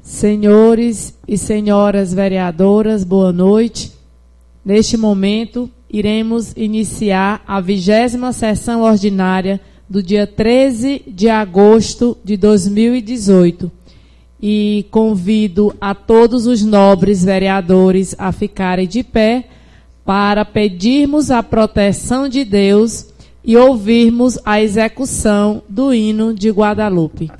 Senhores e senhoras vereadoras, boa noite. Neste momento, iremos iniciar a 20ª sessão ordinária do dia 13 de agosto de 2018. E convido a todos os nobres vereadores a ficarem de pé para pedirmos a proteção de Deus e ouvirmos a execução do hino de Guadalupe.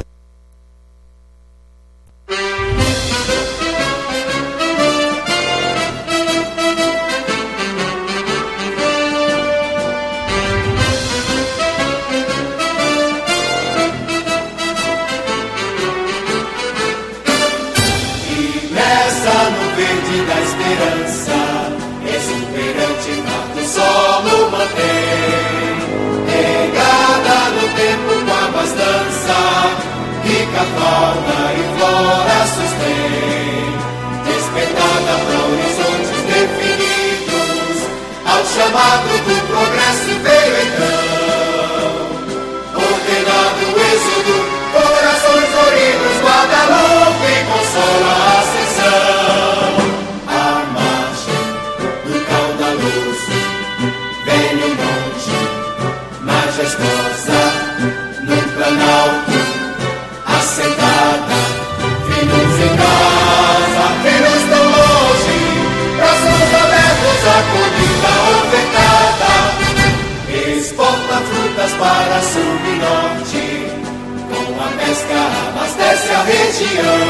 Rica fauna e flora sustém, despertada para horizontes definidos, ao chamado do progresso veio então, ordenado o êxodo, corações floridos, Guadalupe consola a ascensão, a marcha do caudaloso, velho monte, majestosa, no planalto, assentada, filhos em casa, filhos tão longe, braços abertos, acolhida ofertada, exporta frutas para sul e norte, com a pesca abastece a região,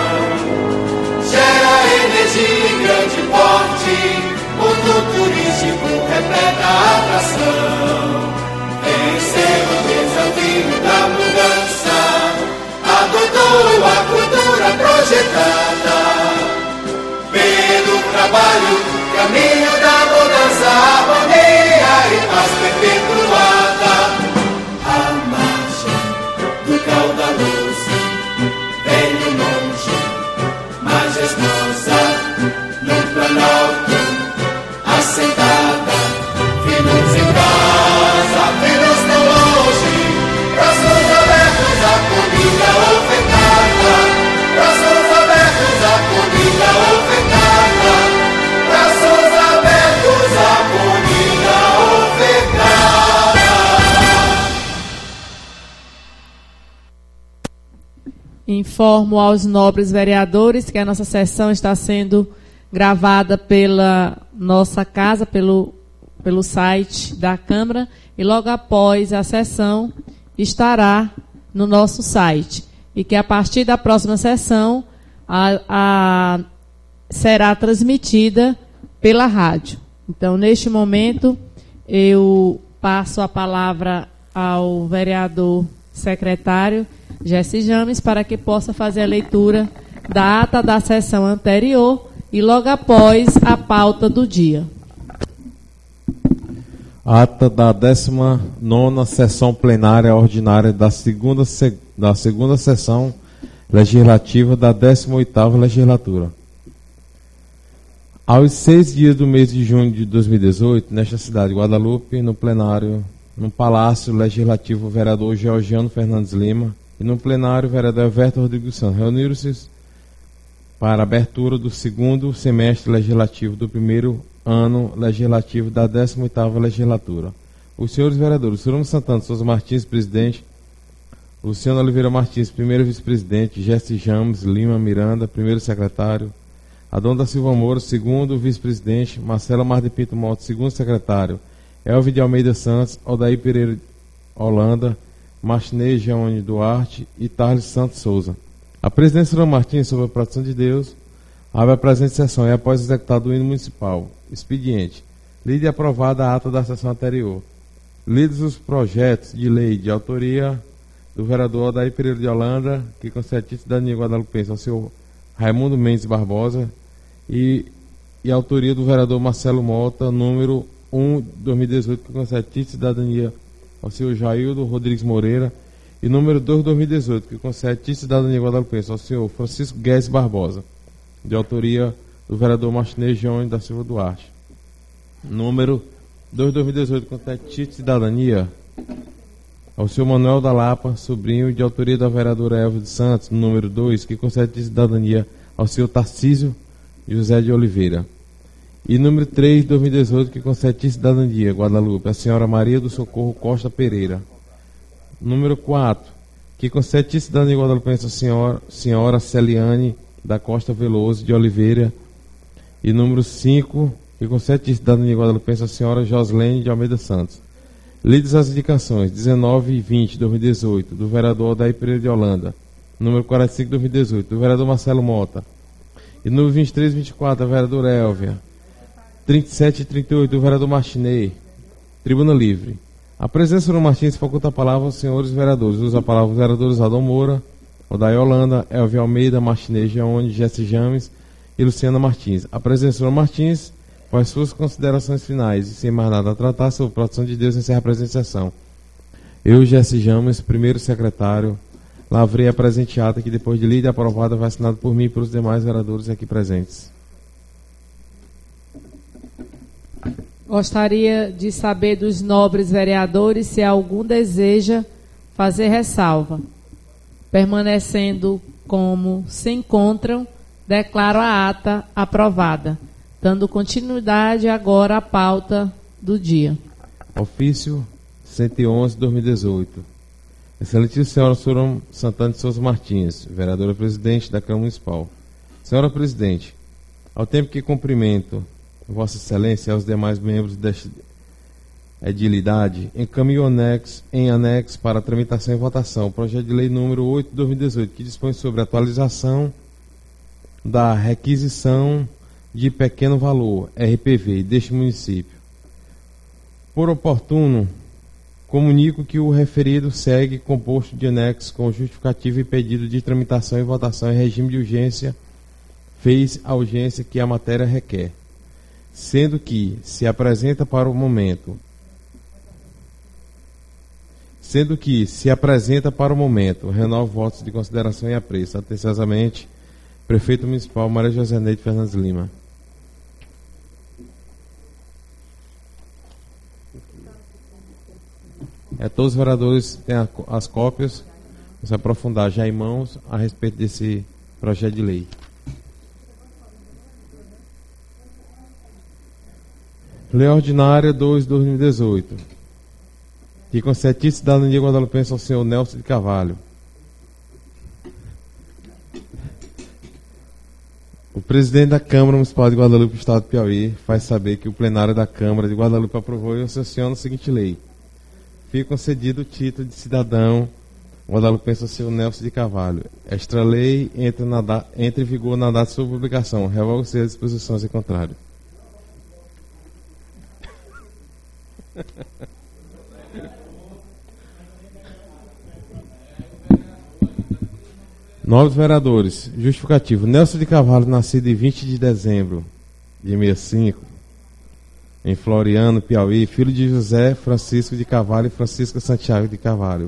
gera energia em grande porte, mundo turístico repleta atração, venceu o desafio da mudança, adotou a cultura projetada pelo trabalho, caminho da mudança, harmonia e paz perpetuada. A marcha do caudaloso, velho monte, majestosa, no planalto, assentada, filhos em casa, filhos tão longe, braços abertos, acolhida ofertada, braços abertos, acolhida ofertada, braços abertos, acolhida ofertada. Informo aos nobres vereadores que a nossa sessão está sendo gravada pela nossa casa, pelo site da Câmara, e logo após a sessão estará no nosso site. E que a partir da próxima sessão será transmitida pela rádio. Então, neste momento, eu passo a palavra ao vereador secretário Jesse James para que possa fazer a leitura da ata da sessão anterior e logo após a pauta do dia. Ata da 19ª sessão plenária ordinária da segunda sessão legislativa da 18ª legislatura. Aos 6 dias do mês de junho de 2018, nesta cidade de Guadalupe, no plenário, no Palácio Legislativo, o vereador Georgiano Fernandes Lima e no plenário, o vereador Everton Rodrigues Santos reuniram-se para a abertura do segundo semestre legislativo do primeiro ano legislativo da 18ª legislatura. Os senhores vereadores, Cirano Santana Souza Martins, presidente, Luciano Oliveira Martins, primeiro vice-presidente, Jesse James Lima Miranda, primeiro secretário, Adão da Silva Moura, segundo vice-presidente, Marcelo Mar de Pinto Monte, segundo secretário, Elvio de Almeida Santos, Odair Pereira Holanda, Martinez Jeone Duarte e Tarles Santos Souza. A presidente Cirano Martins, sob a proteção de Deus, abre a presente sessão e após executado o hino municipal. Expediente. Lida e aprovada a ata da sessão anterior. Lidos os projetos de lei de autoria do vereador Odair Pereira de Holanda, que concede título de cidadania guadalupense ao senhor Raimundo Mendes Barbosa, e autoria do vereador Marcelo Mota, número 1/2018, que concede título de cidadania ao senhor Jaildo Rodrigues Moreira, e número 2/2018, que concede título de cidadania guadalupense ao senhor Francisco Guedes Barbosa, de autoria do vereador Martinez Jeone da Silva Duarte. Número 2/2018, que concede título de cidadania ao senhor Manuel da Lapa, sobrinho de autoria da vereadora Elvia dos Santos, número 2, que concede cidadania ao senhor Tarcísio José de Oliveira. E número 3, 2018, que concede cidadania, Guadalupe, a senhora Maria do Socorro Costa Pereira. Número 4, que concede cidadania guadalupense a senhora Celiane da Costa Veloso de Oliveira. E número 5, que concede cidadania guadalupense a senhora Joslene de Almeida Santos. Lidas as indicações 19 e 20, 2018, do vereador Odair Pereira de Holanda. Número 45, 2018, do vereador Marcelo Mota. E número 23 e 24, da vereadora Elvia. 37 e 38, do vereador Martinez. Tribuna livre. A presença do senhor Martins faculta a palavra aos senhores vereadores. Usa a palavra os vereadores Adão Moura, Odair Holanda, Elvia Almeida, Martinez Geone, Jesse James e Luciana Martins. A presença do senhor Martins faz suas considerações finais e, sem mais nada a tratar, sobre a proteção de Deus, encerra a presente sessão. Eu, Jesse James, primeiro secretário, lavrei a presente ata que, depois de lida e aprovada, vai assinado por mim e pelos demais vereadores aqui presentes. Gostaria de saber dos nobres vereadores se algum deseja fazer ressalva. Permanecendo como se encontram, declaro a ata aprovada, dando continuidade agora à pauta do dia. Ofício 111/2018. Excelentíssima senhora Soron Santana de Souza Martins, vereadora presidente da Câmara Municipal. Senhora presidente, ao tempo que cumprimento Vossa Excelência e aos demais membros desta edilidade, encaminho em anexo para tramitação e votação o projeto de lei número 8/2018, que dispõe sobre a atualização da requisição de pequeno valor, RPV, deste município. Por oportuno, comunico que o referido segue composto de anexo com justificativo e pedido de tramitação e votação em regime de urgência, fez a urgência que a matéria requer, sendo que se apresenta para o momento, renovo votos de consideração e apreço. Atenciosamente, Prefeito Municipal Maria José Neide Fernandes Lima. Todos os vereadores têm as cópias. Vamos aprofundar já em mãos a respeito desse projeto de lei. Lei Ordinária 2/2018, que concede cidadania guadalupense ao senhor Nelson de Carvalho. O presidente da Câmara Municipal de Guadalupe, Estado do Piauí, faz saber que o plenário da Câmara de Guadalupe aprovou e sanciona a seguinte lei. Fica concedido o título de cidadão guadalupense ao senhor Nelson de Carvalho. Esta lei entra em vigor na data de sua publicação. Revoga-se as disposições em contrário. Novos vereadores. Justificativo. Nelson de Carvalho, nascido em 20 de dezembro de 65, em Floriano, Piauí, filho de José Francisco de Carvalho e Francisca Santiago de Carvalho.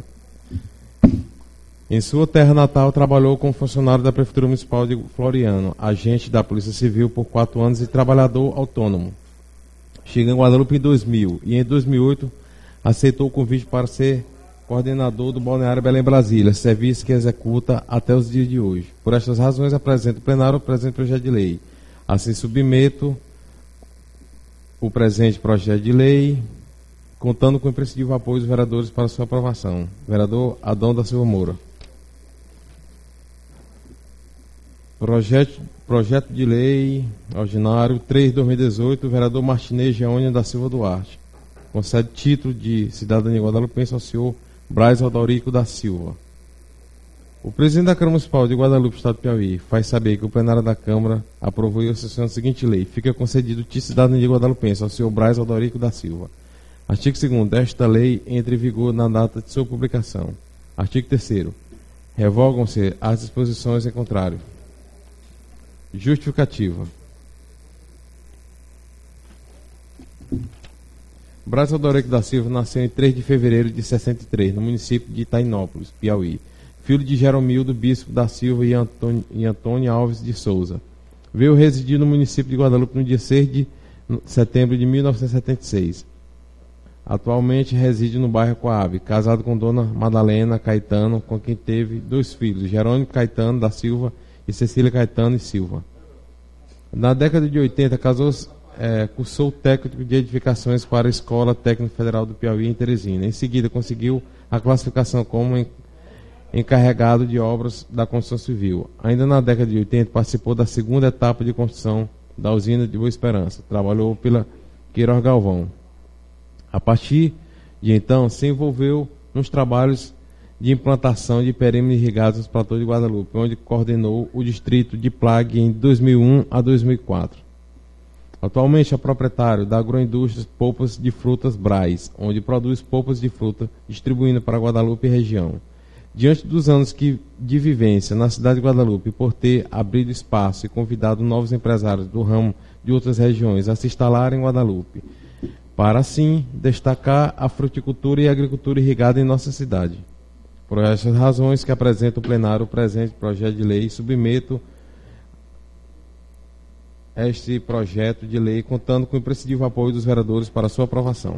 Em sua terra natal, trabalhou como funcionário da Prefeitura Municipal de Floriano, agente da Polícia Civil por 4 anos e trabalhador autônomo. Chega em Guadalupe em 2000 e em 2008 aceitou o convite para ser coordenador do Balneário Belém Brasília, serviço que executa até os dias de hoje. Por estas razões, apresento o plenário o presente projeto de lei. Assim, submeto o presente projeto de lei, contando com o imprescindível apoio dos vereadores para sua aprovação. Vereador Adão da Silva Moura. Projeto de lei ordinário 3/2018, vereador Martinez Geone da Silva Duarte. Concede título de cidadania guadalupense ao senhor Braz Rodorico da Silva. O presidente da Câmara Municipal de Guadalupe, Estado do Piauí, faz saber que o plenário da Câmara aprovou e sanciona a seguinte lei. Fica concedido título de cidadania guadalupense ao senhor Braz Rodorico da Silva. Artigo 2º. Esta lei entra em vigor na data de sua publicação. Artigo 3º. Revogam-se as disposições em contrário. Justificativa. Braz Rodorico da Silva nasceu em 3 de fevereiro de 63, no município de Itainópolis, Piauí. Filho de Jeromildo Bispo da Silva e Antônio Alves de Souza. Veio residir no município de Guadalupe no dia 6 de setembro de 1976. Atualmente reside no bairro Coab, casado com Dona Madalena Caetano, com quem teve 2 filhos, Jerônimo Caetano da Silva e Cecília Caetano e Silva. Na década de 80, cursou técnico de edificações para a Escola Técnica Federal do Piauí, em Teresina. Em seguida, conseguiu a classificação como encarregado de obras da construção civil. Ainda na década de 80, participou da segunda etapa de construção da usina de Boa Esperança. Trabalhou pela Queiroz Galvão. A partir de então, se envolveu nos trabalhos de implantação de perímetros irrigados nos platôs de Guadalupe, onde coordenou o distrito de Plague em 2001 a 2004. Atualmente é proprietário da Agroindústria Polpas de Frutas Braz, onde produz polpas de fruta, distribuindo para Guadalupe e região. Diante dos anos de vivência na cidade de Guadalupe, por ter abrido espaço e convidado novos empresários do ramo de outras regiões a se instalarem em Guadalupe, para assim destacar a fruticultura e a agricultura irrigada em nossa cidade. Por essas razões que apresento o plenário o presente projeto de lei, submeto este projeto de lei, contando com o imprescindível apoio dos vereadores para sua aprovação.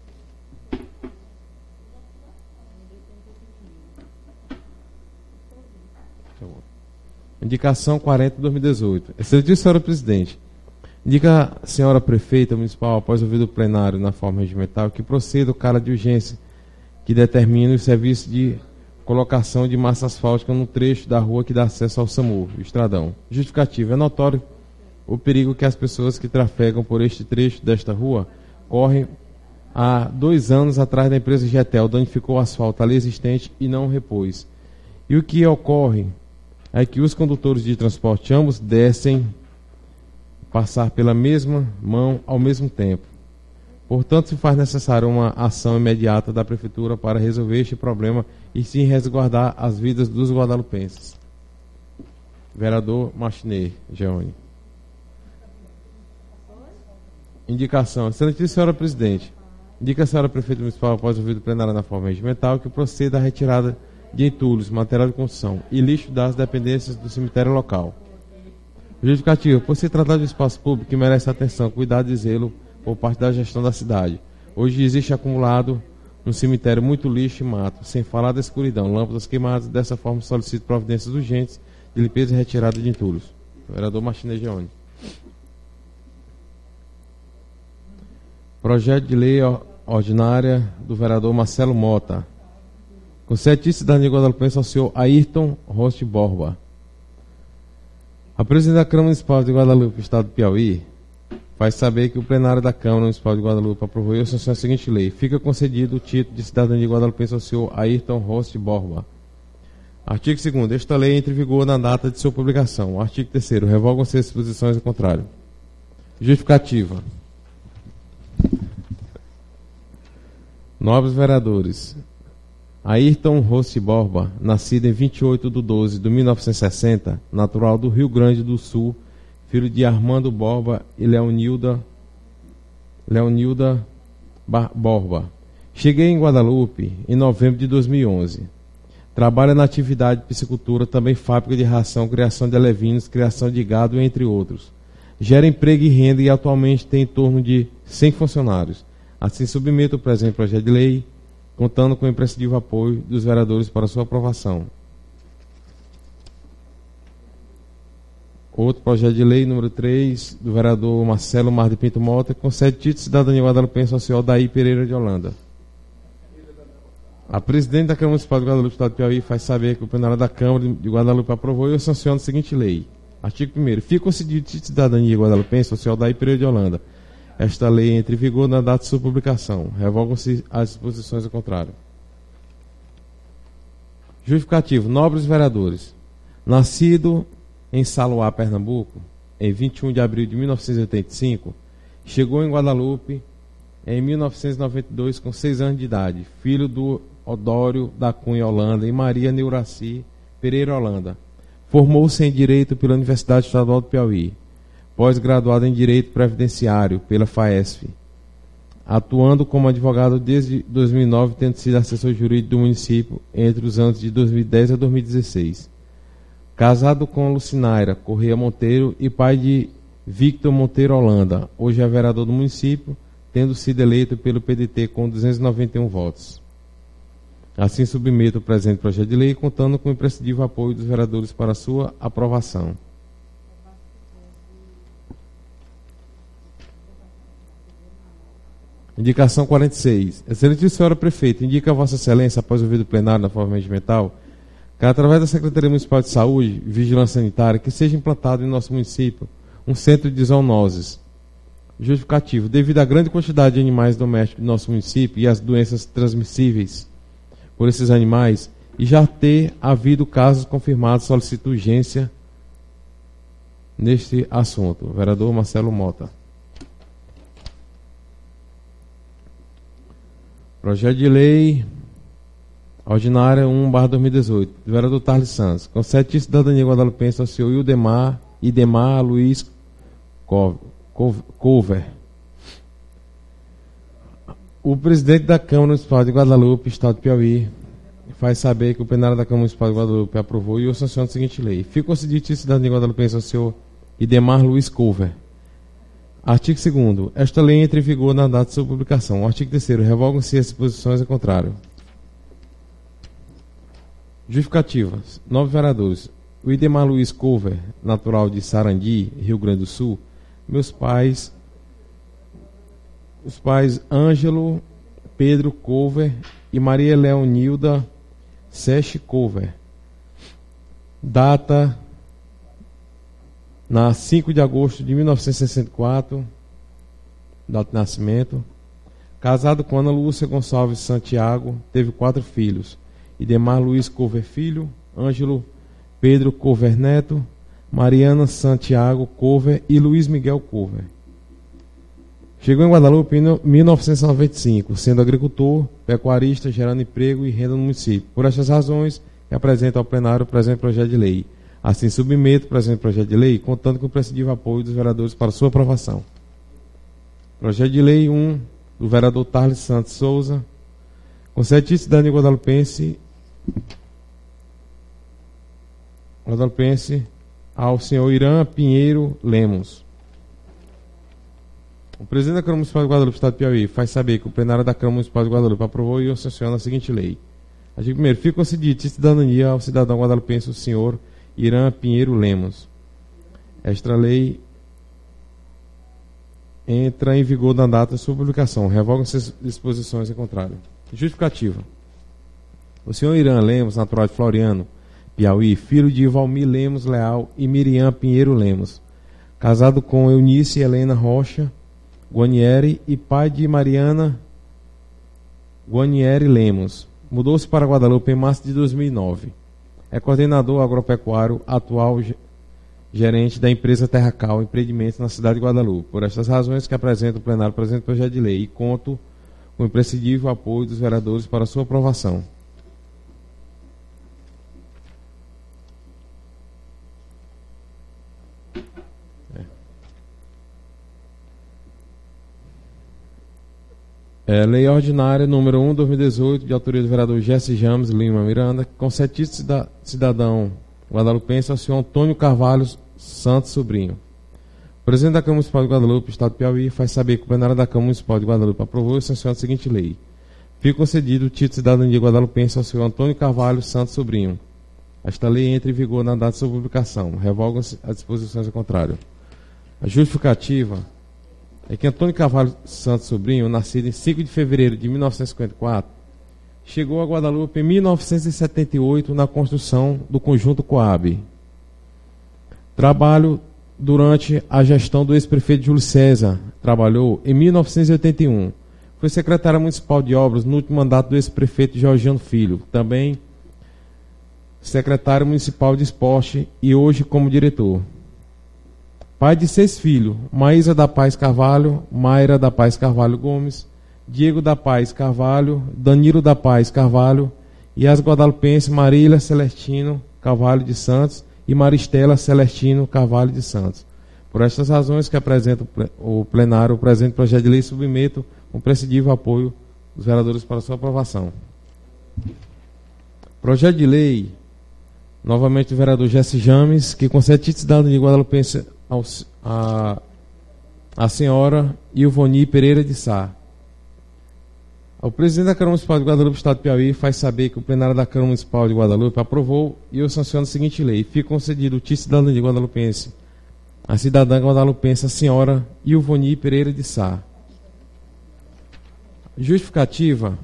Indicação 40/2018. Excelentíssima senhora presidente, indica a senhora prefeita municipal, após ouvido o plenário na forma regimental, que proceda o cara de urgência que determine o serviço de colocação de massa asfáltica no trecho da rua que dá acesso ao SAMU, o Estradão. Justificativo: é notório o perigo que as pessoas que trafegam por este trecho desta rua correm. Há 2 anos atrás, da empresa Getel danificou o asfalto ali existente e não o repôs. E o que ocorre é que os condutores de transporte ambos descem passar pela mesma mão ao mesmo tempo. Portanto, se faz necessária uma ação imediata da Prefeitura para resolver este problema e sim resguardar as vidas dos guadalupenses. Vereador Martinez Geone. Indicação. Excelentíssima senhora presidente, indica a senhora prefeita municipal, após ouvido plenário na forma regimental, que proceda à retirada de entulhos, material de construção e lixo das dependências do cemitério local. Justificativo: por se tratar de um espaço público que merece atenção, cuidado e zelo por parte da gestão da cidade. Hoje existe acumulado no cemitério muito lixo e mato, sem falar da escuridão, lâmpadas queimadas. Dessa forma, solicito providências urgentes de limpeza e retirada de entulhos. Vereador Martinez Geone. Projeto de lei ordinária do vereador Marcelo Mota. Concede cidadania guadalupense ao senhor Ayrton Roste Borba. A presidente da Câmara Municipal de Guadalupe, Estado do Piauí, faz saber que o plenário da Câmara Municipal de Guadalupe aprovou e sancionou a seguinte lei: fica concedido o título de cidadania guadalupense ao senhor Ayrton Roste Borba. Artigo 2º. Esta lei entra em vigor na data de sua publicação. Artigo 3º. Revogam-se as disposições ao contrário. Justificativa. Nobres vereadores, Ayrton Roste Borba, nascido em 28/12/1960, natural do Rio Grande do Sul, filho de Armando Borba e Leonilda Borba. Cheguei em Guadalupe em novembro de 2011. Trabalha na atividade de piscicultura, também fábrica de ração, criação de alevinos, criação de gado, entre outros. Gera emprego e renda e atualmente tem em torno de 100 funcionários. Assim, submeto o presente projeto de lei, contando com o imprescindível apoio dos vereadores para sua aprovação. Outro projeto de lei, número 3, do vereador Marcelo Mar de Pinto Mota, que concede título de cidadania guadalupense ao senhor Daí Pereira de Holanda. A presidente da Câmara Municipal de Guadalupe, Estado do Piauí, faz saber que o plenário da Câmara de Guadalupe aprovou e sanciona a seguinte lei. Artigo 1º. Fica concedido título de cidadania guadalupense ao senhor Daí Pereira de Holanda. Esta lei entra em vigor na data de sua publicação. Revogam-se as disposições ao contrário. Justificativo. Nobres vereadores, nascido em Saluá, Pernambuco, em 21 de abril de 1985, chegou em Guadalupe em 1992 com 6 anos de idade, filho do Odório da Cunha Holanda e Maria Neuraci Pereira Holanda. Formou-se em Direito pela Universidade Estadual do Piauí. Pós-graduado em Direito Previdenciário pela FAESF, atuando como advogado desde 2009, tendo sido assessor jurídico do município entre os anos de 2010 a 2016. Casado com Lucinaira Correia Monteiro e pai de Victor Monteiro Holanda, hoje é vereador do município, tendo sido eleito pelo PDT com 291 votos. Assim, submeto o presente projeto de lei, contando com o imprescindível apoio dos vereadores para sua aprovação. Indicação 46. Excelente senhora prefeita, indica a Vossa Excelência, após o ouvido plenário na forma regimental, que através da Secretaria Municipal de Saúde e Vigilância Sanitária, que seja implantado em nosso município um centro de zoonoses. Justificativo. Devido à grande quantidade de animais domésticos do nosso município e às doenças transmissíveis por esses animais, e já ter havido casos confirmados, solicito urgência neste assunto. Vereador Marcelo Mota. Projeto de lei ordinária 1/2018. Vereador Tarles Santos. Concede cidadania guadalupense ao senhor Idemar Luiz Cover. O presidente da Câmara Municipal de Guadalupe, Estado de Piauí, faz saber que o plenário da Câmara Municipal de Guadalupe aprovou e eu sanciono a seguinte lei. Fica concedido cidadania guadalupense ao senhor Idemar Luiz Cover. Artigo 2º. Esta lei entra em vigor na data de sua publicação. Artigo 3º. Revogam-se as disposições ao contrário. Justificativas. 9 vereadores. O Idemar Luiz Cover, natural de Sarandi, Rio Grande do Sul. Os pais Ângelo Pedro Cover e Maria Leonilda Seche Cover. Data na 5 de agosto de 1964, data de nascimento. Casado com Ana Lúcia Gonçalves Santiago, teve 4 filhos. Idemar Luiz Cover filho, Ângelo Pedro Cover neto, Mariana Santiago Cover e Luiz Miguel Cover. Chegou em Guadalupe em 1995, sendo agricultor, pecuarista, gerando emprego e renda no município. Por estas razões, apresento ao plenário o presente projeto de lei. Assim, submeto o presente projeto de lei, contando com o imprescindível apoio dos vereadores para sua aprovação. Projeto de lei 1, do vereador Tarles Santos Souza. Concede cidadania guadalupense ao senhor Irã Pinheiro Lemos. O presidente da Câmara Municipal de Guadalupe, Estado de Piauí, faz saber que o plenário da Câmara Municipal de Guadalupe aprovou e eu sanciono a seguinte lei. Artigo 1º. Fica concedido cidadania ao cidadão guadalupense, o senhor Irã Pinheiro Lemos. Esta lei entra em vigor na data de sua publicação. Revogam-se as disposições em contrário. Justificativa. O senhor Irã Lemos, natural de Floriano, Piauí, filho de Valmir Lemos Leal e Miriam Pinheiro Lemos. Casado com Eunice Helena Rocha Guanieri e pai de Mariana Guanieri Lemos. Mudou-se para Guadalupe em março de 2009. É coordenador agropecuário, atual gerente da empresa Terracal Empreendimentos na cidade de Guadalupe. Por estas razões que apresento o plenário o presente projeto de lei e conto com o imprescindível apoio dos vereadores para sua aprovação. Lei ordinária número 1/2018, de autoria do vereador Jesse James Lima Miranda, concede cidadão guadalupense ao senhor Antônio Carvalho Santos Sobrinho. O presidente da Câmara Municipal de Guadalupe, Estado de Piauí, faz saber que o plenário da Câmara Municipal de Guadalupe aprovou e sanciona a seguinte lei. Fica concedido o título de cidadania guadalupense ao senhor Antônio Carvalho Santos Sobrinho. Esta lei entra em vigor na data de sua publicação. Revogam-se as disposições ao contrário. A justificativa é que Antônio Carvalho Santos Sobrinho, nascido em 5 de fevereiro de 1954, chegou a Guadalupe em 1978 na construção do Conjunto Coab. Trabalho durante a gestão do ex-prefeito Júlio César. Trabalhou em 1981. Foi secretário municipal de obras no último mandato do ex-prefeito Georgiano Filho. Também secretário municipal de esporte e hoje como diretor. Pai de 6 filhos, Maísa da Paz Carvalho, Mayra da Paz Carvalho Gomes, Diego da Paz Carvalho, Danilo da Paz Carvalho e as guadalupenses Marília Celestino Carvalho de Santos e Maristela Celestino Carvalho de Santos. Por estas razões que apresento o plenário o presente projeto de lei, submeto um imprescindível apoio dos vereadores para sua aprovação. Projeto de lei, novamente do vereador Jesse James, que concede cidadania guadalupense a senhora Ilvoni Pereira de Sá. O presidente da Câmara Municipal de Guadalupe, Estado do Piauí, faz saber que o plenário da Câmara Municipal de Guadalupe aprovou e eu sanciono a seguinte lei. Fica concedido o título de cidadania guadalupense a cidadã guadalupense, a senhora Ilvoni Pereira de Sá. Justificativa.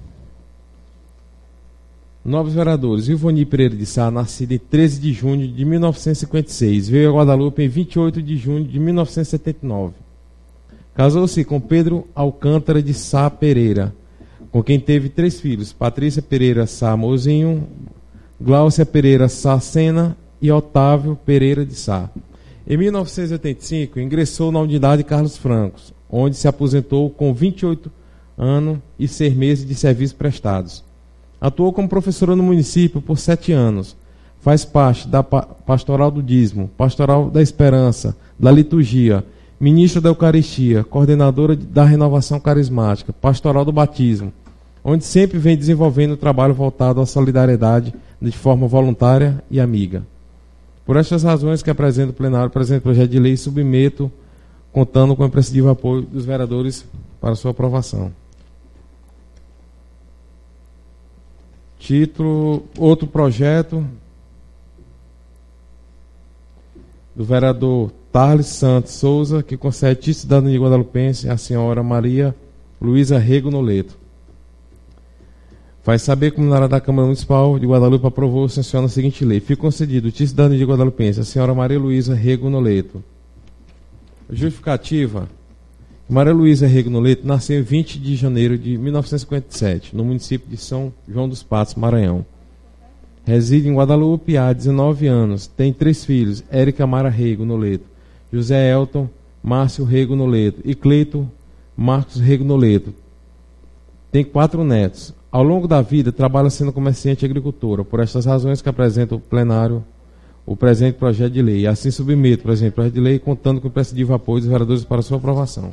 Novos vereadores. Ilvoni Pereira de Sá, nascida em 13 de junho de 1956, veio a Guadalupe em 28 de junho de 1979. Casou-se com Pedro Alcântara de Sá Pereira, com quem teve 3 filhos: Patrícia Pereira Sá Mozinho, Gláucia Pereira Sá Sena e Otávio Pereira de Sá. Em 1985, ingressou na unidade Carlos Francos, onde se aposentou com 28 anos e 6 meses de serviços prestados. Atuou como professora no município por 7 anos. Faz parte da Pastoral do Dízimo, Pastoral da Esperança, da Liturgia, ministra da Eucaristia, coordenadora da Renovação Carismática, Pastoral do Batismo, onde sempre vem desenvolvendo o trabalho voltado à solidariedade de forma voluntária e amiga. Por estas razões que apresento o plenário, apresento o projeto de lei e submeto, contando com o imprescindível apoio dos vereadores para sua aprovação. Título, outro projeto do vereador Tarles Santos Souza, que concede título de cidadania guadalupense à senhora Maria Luísa Rego Noleto. Faz saber que o plenário da Câmara Municipal de Guadalupe aprovou e sanciona a seguinte lei. Fica concedido o título de cidadania guadalupense à senhora Maria Luísa Rego Noleto. Justificativa. Maria Luísa Rego Noleto nasceu em 20 de janeiro de 1957, no município de São João dos Patos, Maranhão. Reside em Guadalupe há 19 anos. Tem 3 filhos: Érica Mara Rego Noleto, José Elton Márcio Rego Noleto e Cleito Marcos Rego Noleto. Tem 4 netos. Ao longo da vida, trabalha sendo comerciante e agricultora. Por estas razões que apresenta o plenário o presente projeto de lei. Assim submeto o presente projeto de lei, contando com o imprescindível apoio dos vereadores para sua aprovação.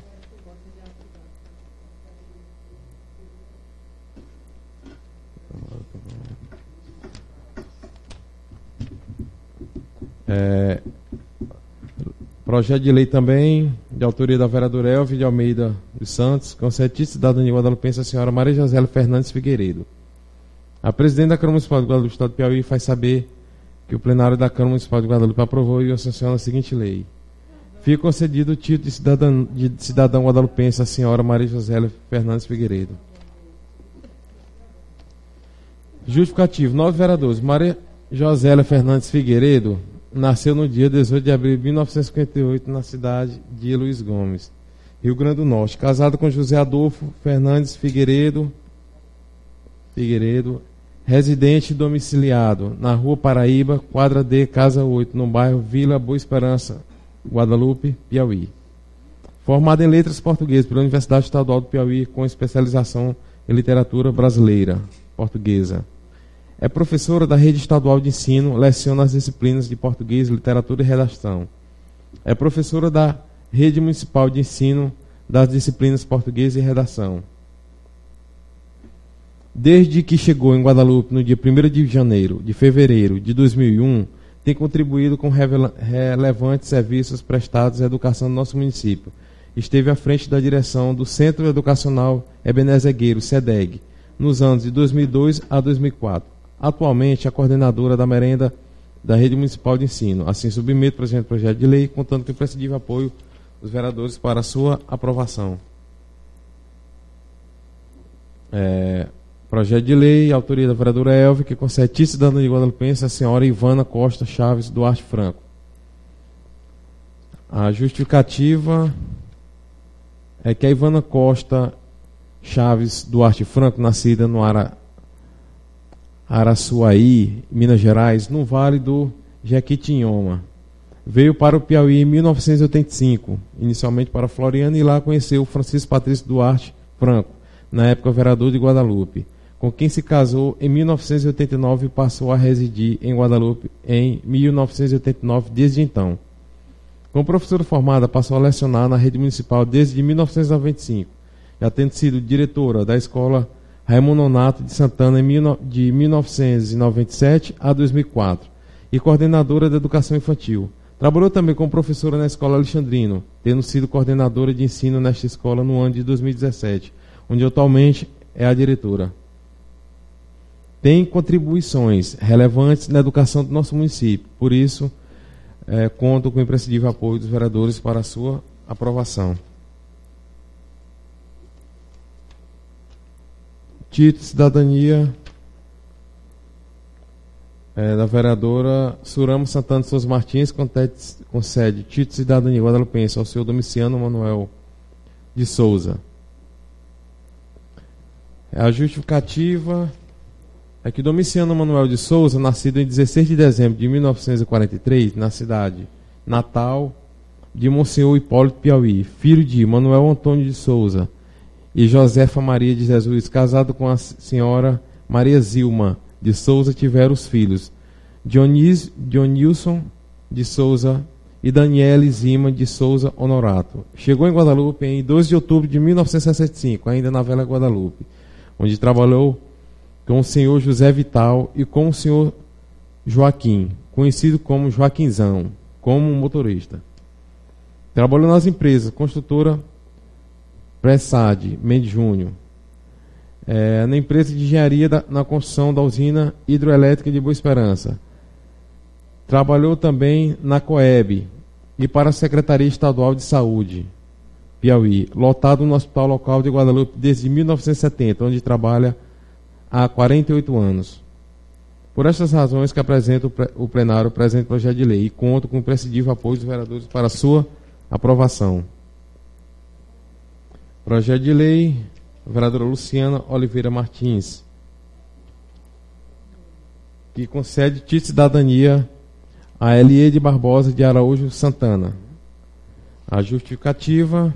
Projeto de lei também de autoria da vereadora Elvia de Almeida dos Santos, concede título de cidadania guadalupense a senhora Maria Josélia Fernandes Figueiredo. A presidente da Câmara Municipal de Guadalupe, Estado do Piauí, faz saber que o plenário da Câmara Municipal de Guadalupe aprovou e sanciona a seguinte lei. Fica concedido o título de cidadão guadalupense a senhora Maria Josélia Fernandes Figueiredo. Justificativo. 9 vereadores. Maria Josélia Fernandes Figueiredo nasceu no dia 18 de abril de 1958 na cidade de Luiz Gomes, Rio Grande do Norte. Casada com José Adolfo Fernandes Figueiredo, residente domiciliado na Rua Paraíba, quadra D, Casa 8, no bairro Vila Boa Esperança, Guadalupe, Piauí. Formada em Letras Portuguesas pela Universidade Estadual do Piauí, com especialização em Literatura Brasileira Portuguesa. É professora da Rede Estadual de Ensino, leciona as disciplinas de Português, Literatura e Redação. É professora da Rede Municipal de Ensino das disciplinas Português e Redação. Desde que chegou em Guadalupe no dia 1º de fevereiro de 2001, tem contribuído com relevantes serviços prestados à educação do nosso município. Esteve à frente da direção do Centro Educacional Ebenezer Gueiro, SEDEG, nos anos de 2002 a 2004. Atualmente, a coordenadora da merenda da Rede Municipal de Ensino. Assim, submeto o presente projeto de lei, contando com o imprescindível apoio dos vereadores para a sua aprovação. Projeto de lei, autoria da vereadora Elvia, que concede título de cidadania guadalupense à senhora Ivana Costa Chaves Duarte Franco. A justificativa é que a Ivana Costa Chaves Duarte Franco, nascida no Araçuaí, Minas Gerais, no Vale do Jequitinhonha. Veio para o Piauí em 1985, inicialmente para Floriano, e lá conheceu Francisco Patrício Duarte Franco, na época vereador de Guadalupe, com quem se casou em 1989 e passou a residir em Guadalupe em 1989, desde então. Como professora formada, passou a lecionar na rede municipal desde 1995, já tendo sido diretora da Escola Raimundo Nonato de Santana de 1997 a 2004 e coordenadora da Educação Infantil. Trabalhou também como professora na Escola Alexandrino, tendo sido coordenadora de ensino nesta escola no ano de 2017, onde atualmente é a diretora. Tem contribuições relevantes na educação do nosso município, por isso, conto com o imprescindível apoio dos vereadores para a sua aprovação. Título de cidadania da vereadora Surama Santana de Souza Martins, concede título de cidadania guadalupense ao senhor Domiciano Manuel de Souza. A justificativa é que Domiciano Manuel de Souza, nascido em 16 de dezembro de 1943, na cidade natal de Monsenhor Hipólito Piauí, filho de Manuel Antônio de Souza e Josefa Maria de Jesus, casado com a senhora Maria Zilma de Souza, tiveram os filhos Dionilson de Souza e Daniele Zima de Souza Honorato. Chegou em Guadalupe em 12 de outubro de 1965, ainda na Velha Guadalupe, onde trabalhou com o senhor José Vital e com o senhor Joaquim, conhecido como Joaquinzão, como motorista. Trabalhou nas empresas construtora Pressad Mendes Júnior, na empresa de engenharia na construção da usina hidroelétrica de Boa Esperança. Trabalhou também na COEB e para a Secretaria Estadual de Saúde, Piauí, lotado no Hospital Local de Guadalupe desde 1970, onde trabalha há 48 anos. Por estas razões que apresenta o plenário o presente projeto de lei e conto com o imprescindível apoio dos vereadores para sua aprovação. Projeto de lei, vereadora Luciana Oliveira Martins, que concede título de cidadania a Eliede Barbosa de Araújo Santana. A justificativa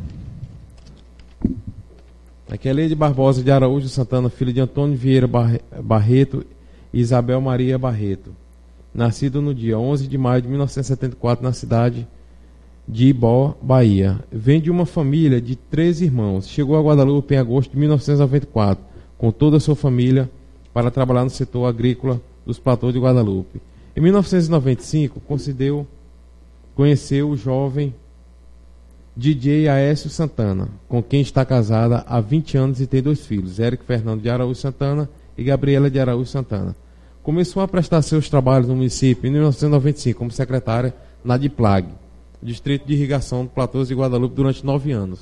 é que Eliede Barbosa de Araújo Santana, filha de Antônio Vieira Barreto e Isabel Maria Barreto, nascido no dia 11 de maio de 1974 na cidade de Ibó, Bahia. Vem de uma família de 13 irmãos. Chegou a Guadalupe em agosto de 1994, com toda a sua família, para trabalhar no setor agrícola dos platôs de Guadalupe. Em 1995, conheceu o jovem DJ Aécio Santana, com quem está casada há 20 anos e tem 2 filhos, Érico Fernando de Araújo Santana e Gabriela de Araújo Santana. Começou a prestar seus trabalhos no município em 1995 como secretária na DIPLAG, Distrito de Irrigação do Platôs de Guadalupe, durante 9 anos.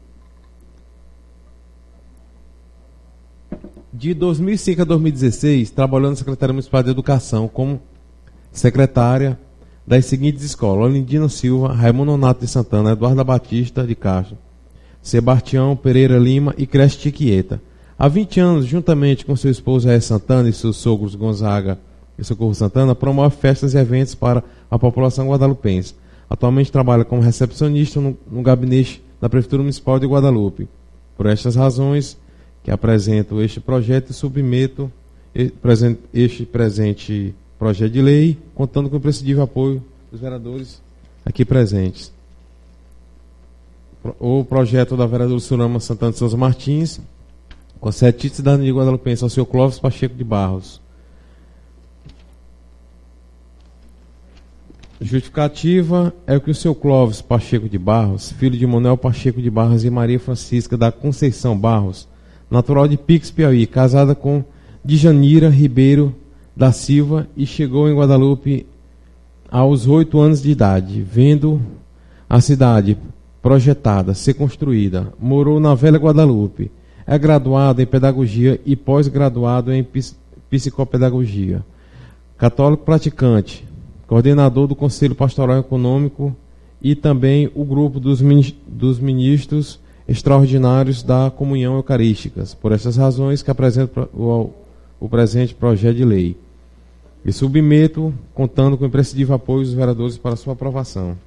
De 2005 a 2016, trabalhou na Secretaria Municipal de Educação como secretária das seguintes escolas: Olindina Silva, Raimundo Nonato de Santana, Eduardo Batista de Castro, Sebastião Pereira Lima e Creche Chiquieta. Há 20 anos, juntamente com seu esposo Aé Santana e seus sogros Gonzaga e Socorro Santana, promove festas e eventos para a população guadalupense. Atualmente trabalha como recepcionista no gabinete da Prefeitura Municipal de Guadalupe. Por estas razões que apresento este projeto e submeto este presente projeto de lei, contando com o imprescindível apoio dos vereadores aqui presentes. O projeto da vereadora Surama Santana de Souza Martins concede título de cidadania guadalupense ao senhor Clóvis Pacheco de Barros. Justificativa é que o senhor Clóvis Pacheco de Barros, filho de Manuel Pacheco de Barros e Maria Francisca da Conceição Barros, natural de Pix, Piauí, casada com Djanira Ribeiro da Silva, e chegou em Guadalupe aos 8 anos de idade, vendo a cidade projetada ser construída. Morou na Velha Guadalupe. É graduado em Pedagogia e pós-graduado em Psicopedagogia. Católico praticante, coordenador do Conselho Pastoral Econômico e também o grupo dos ministros extraordinários da Comunhão Eucarísticas. Por essas razões que apresento o presente projeto de lei. E submeto, contando com o imprescindível apoio dos vereadores para sua aprovação.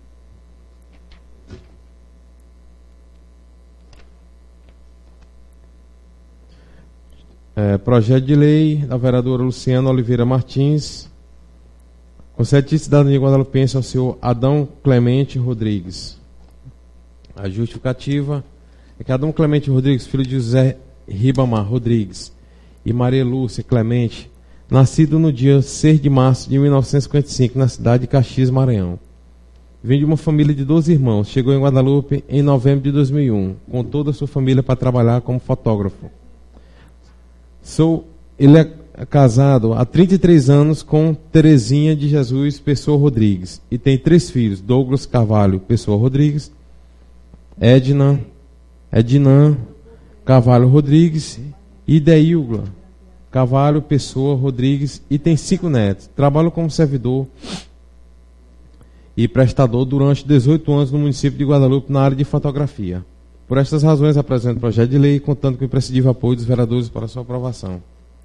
Projeto de lei da vereadora Luciana Oliveira Martins, concede título de cidadania guadalupense ao senhor Adão Clemente Rodrigues. A justificativa é que Adão Clemente Rodrigues, filho de José Ribamar Rodrigues e Maria Lúcia Clemente, nascido no dia 6 de março de 1955, na cidade de Caxias, Maranhão. Vem de uma família de 12 irmãos. Chegou em Guadalupe em novembro de 2001, com toda a sua família para trabalhar como fotógrafo. Ele é casado há 33 anos com Terezinha de Jesus Pessoa Rodrigues e tem 3 filhos: Douglas Carvalho Pessoa Rodrigues, Ednan Carvalho Rodrigues e Deilgla Carvalho Pessoa Rodrigues, e tem 5 netos. Trabalha como servidor e prestador durante 18 anos no município de Guadalupe na área de fotografia. Por estas razões, apresento o projeto de lei, contando com o imprescindível apoio dos vereadores para sua aprovação.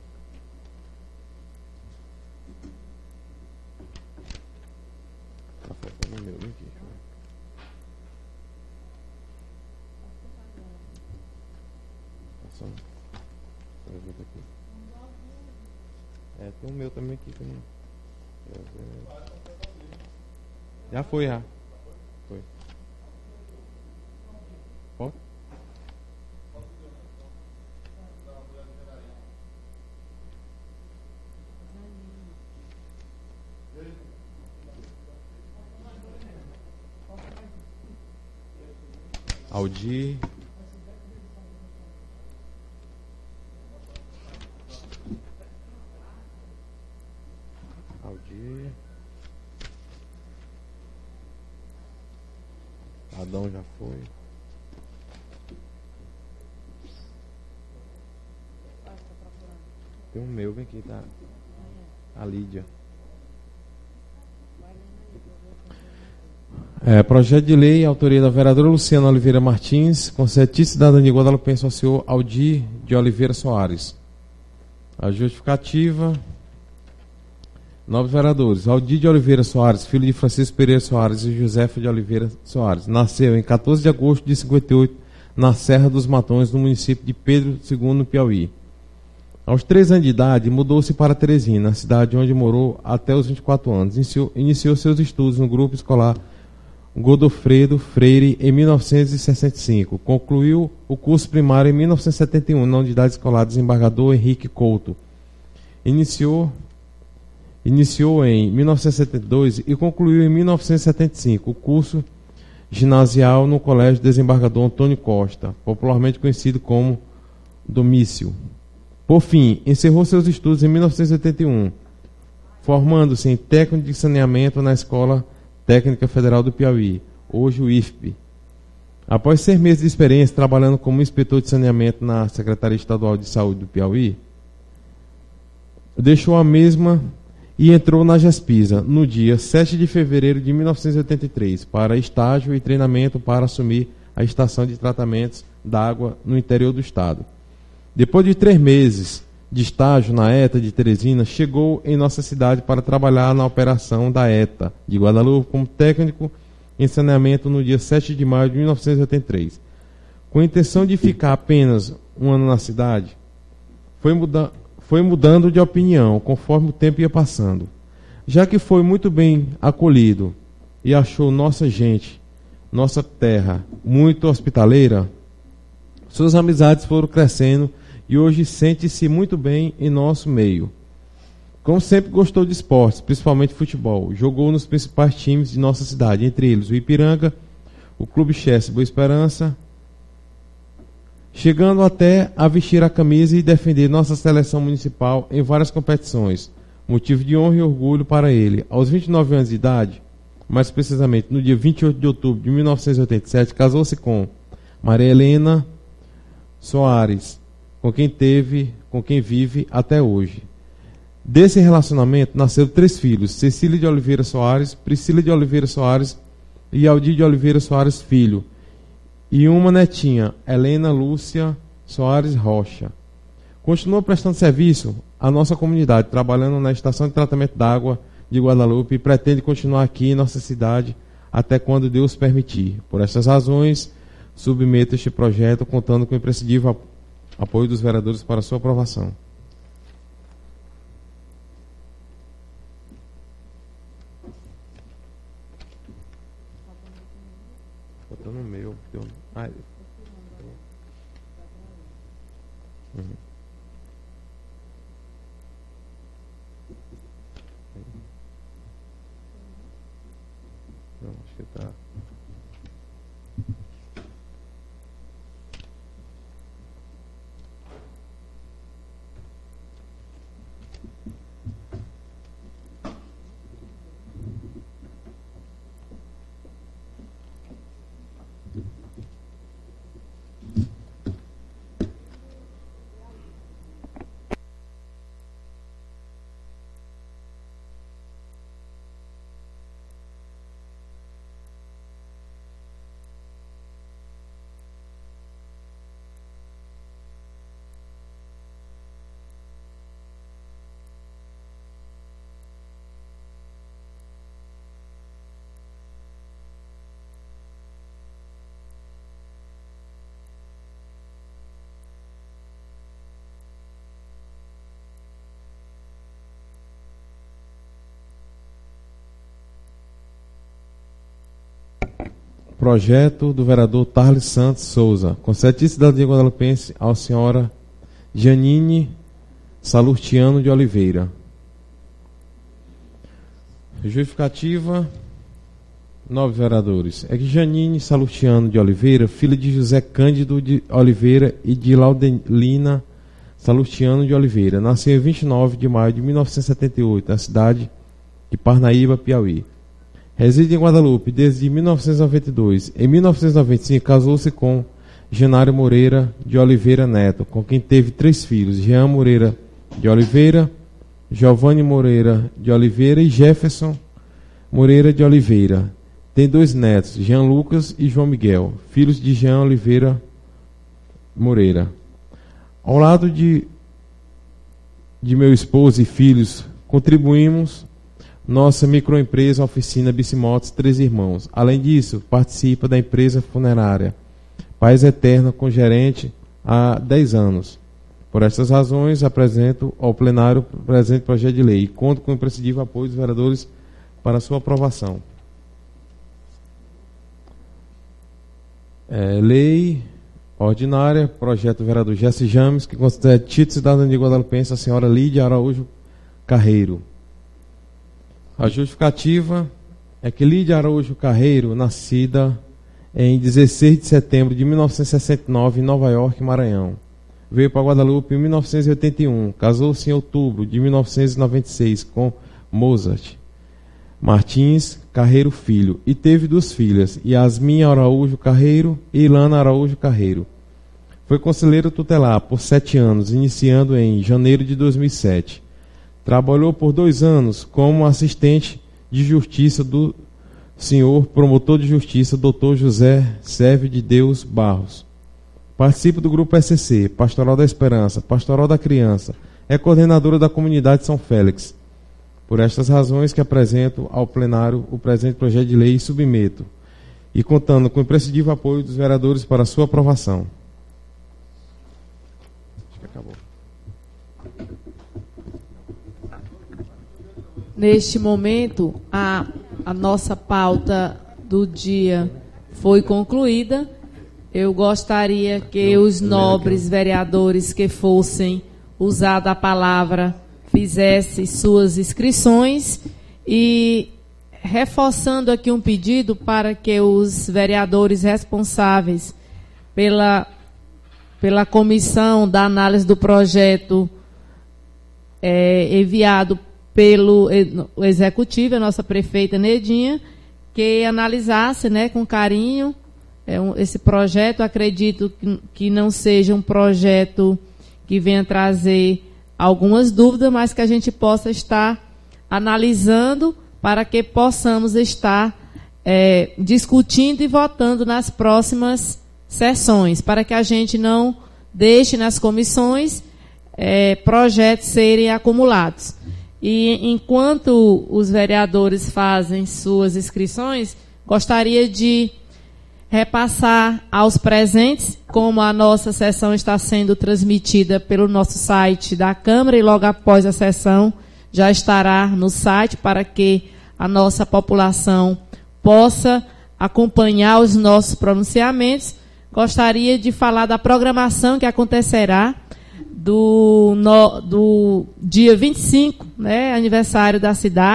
Tem o meu também aqui. Já foi, já. Foi. Ó. Aldir. Adão já foi. Tem um meu, vem aqui, tá? A Lídia. Projeto de lei, autoria da vereadora Luciana Oliveira Martins, com certíssima cidadania guadalupense ao senhor Aldir de Oliveira Soares. A justificativa: 9 vereadores. Aldir de Oliveira Soares, filho de Francisco Pereira Soares e Josefa de Oliveira Soares. Nasceu em 14 de agosto de 58, na Serra dos Matões, no município de Pedro II, no Piauí. Aos 3 anos de idade, mudou-se para Teresina, cidade onde morou até os 24 anos. Iniciou seus estudos no grupo escolar Godofredo Freire em 1965. Concluiu o curso primário em 1971 na Unidade Escolar Desembargador Henrique Couto. Iniciou em 1972 e concluiu em 1975 o curso ginasial no Colégio Desembargador Antônio Costa, popularmente conhecido como Domício. Por fim, encerrou seus estudos em 1981, formando-se em técnico de saneamento na Escola Técnica Federal do Piauí, hoje o IFP. Após 6 meses de experiência trabalhando como inspetor de saneamento na Secretaria Estadual de Saúde do Piauí, deixou a mesma e entrou na GESPISA no dia 7 de fevereiro de 1983 para estágio e treinamento para assumir a estação de tratamentos d'água no interior do estado. Depois de 3 meses de estágio na ETA de Teresina, chegou em nossa cidade para trabalhar na operação da ETA de Guadalupe como técnico em saneamento no dia 7 de maio de 1983. Com a intenção de ficar apenas um ano na cidade, foi mudando de opinião conforme o tempo ia passando. Já que foi muito bem acolhido e achou nossa gente, nossa terra, muito hospitaleira, suas amizades foram crescendo e hoje sente-se muito bem em nosso meio. Como sempre gostou de esportes, principalmente futebol, jogou nos principais times de nossa cidade, entre eles o Ipiranga, o Clube Chess Boa Esperança, chegando até a vestir a camisa e defender nossa seleção municipal em várias competições, motivo de honra e orgulho para ele. Aos 29 anos de idade, mais precisamente no dia 28 de outubro de 1987, casou-se com Maria Helena Soares, com quem vive até hoje. Desse relacionamento nasceram 3 filhos: Cecília de Oliveira Soares, Priscila de Oliveira Soares e Aldir de Oliveira Soares Filho, e uma netinha, Helena Lúcia Soares Rocha. Continua prestando serviço à nossa comunidade, trabalhando na estação de tratamento d'água de Guadalupe, e pretende continuar aqui em nossa cidade até quando Deus permitir. Por essas razões, submeto este projeto, contando com o imprescindível apoio dos vereadores para sua aprovação. Botando no meu. Não, acho que tá. Projeto do vereador Tarles Santos Souza. Concede cidadania guadalupense à senhora Janine Salurtiano de Oliveira. Justificativa, 9 vereadores. É que Janine Salurtiano de Oliveira, filha de José Cândido de Oliveira e de Laudelina Salurtiano de Oliveira, nasceu em 29 de maio de 1978, na cidade de Parnaíba, Piauí. Reside em Guadalupe desde 1992. Em 1995, casou-se com Genário Moreira de Oliveira Neto, com quem teve 3 filhos: Jean Moreira de Oliveira, Giovanni Moreira de Oliveira e Jefferson Moreira de Oliveira. Tem 2 netos, Jean Lucas e João Miguel, filhos de Jean Oliveira Moreira. Ao lado de meu esposo e filhos, contribuímos nossa microempresa Oficina Bicimotos 3 Irmãos. Além disso, participa da empresa funerária Paz Eterna, com gerente há 10 anos. Por estas razões, apresento ao plenário o presente projeto de lei e conto com o imprescindível apoio dos vereadores para sua aprovação. Lei ordinária, projeto do vereador Jesse James, que concede título de cidadania guadalupense à senhora Lídia Araújo Carreiro. A justificativa é que Lídia Araújo Carreiro, nascida em 16 de setembro de 1969 em Nova York, Maranhão, veio para Guadalupe em 1981, casou-se em outubro de 1996 com Mozart Martins Carreiro Filho e teve 2 filhas, Yasmin Araújo Carreiro e Ilana Araújo Carreiro. Foi conselheiro tutelar por 7 anos, iniciando em janeiro de 2007. Trabalhou por 2 anos como assistente de justiça do senhor promotor de justiça, Dr. José Sérvio de Deus Barros. Participa do grupo SCC, Pastoral da Esperança, Pastoral da Criança. É coordenadora da comunidade São Félix. Por estas razões que apresento ao plenário o presente projeto de lei e submeto, e contando com o imprescindível apoio dos vereadores para sua aprovação. Acho que acabou. Neste momento, a nossa pauta do dia foi concluída. Eu gostaria que os nobres vereadores que fossem usar a palavra fizessem suas inscrições e reforçando aqui um pedido para que os vereadores responsáveis pela comissão da análise do projeto enviado pelo executivo, a nossa prefeita Nedinha, que analisasse, né, com carinho esse projeto. Acredito que não seja um projeto que venha trazer algumas dúvidas, mas que a gente possa estar analisando para que possamos estar discutindo e votando nas próximas sessões, para que a gente não deixe nas comissões projetos serem acumulados. E enquanto os vereadores fazem suas inscrições, gostaria de repassar aos presentes, como a nossa sessão está sendo transmitida pelo nosso site da Câmara e logo após a sessão já estará no site para que a nossa população possa acompanhar os nossos pronunciamentos. Gostaria de falar da programação que acontecerá do dia 25, né, aniversário da cidade,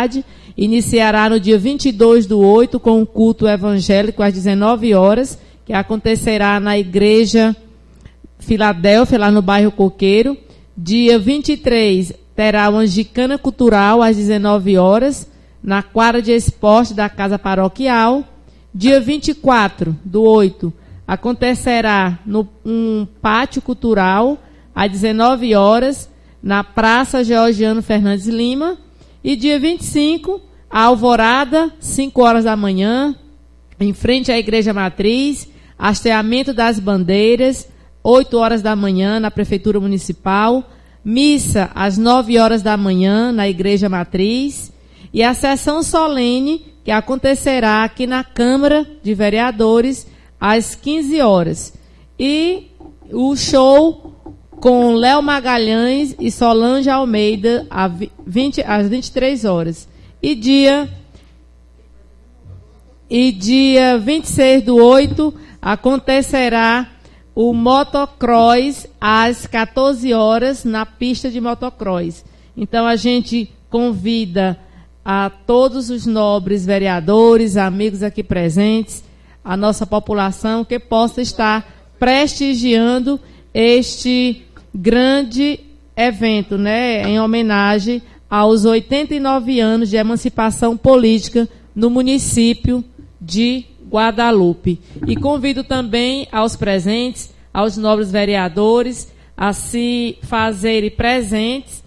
iniciará no dia 22/8 com um culto evangélico às 19 horas, que acontecerá na Igreja Filadélfia, lá no bairro Coqueiro. Dia 23 terá uma Angicana Cultural às 19 horas, na quadra de esporte da Casa Paroquial. Dia 24/8 acontecerá um pátio cultural às 19 horas, na Praça Georgiano Fernandes Lima. E dia 25, a alvorada, 5 horas da manhã, em frente à Igreja Matriz, hasteamento das bandeiras, 8 horas da manhã, na Prefeitura Municipal, missa às 9 horas da manhã, na Igreja Matriz, e a sessão solene, que acontecerá aqui na Câmara de Vereadores, às 15 horas. E o show com Léo Magalhães e Solange Almeida, às 23 horas. E dia 26/8 acontecerá o motocross às 14 horas na pista de motocross. Então a gente convida a todos os nobres vereadores, amigos aqui presentes, a nossa população, que possa estar prestigiando este grande evento, né, em homenagem aos 89 anos de emancipação política no município de Guadalupe. E convido também aos presentes, aos nobres vereadores, a se fazerem presentes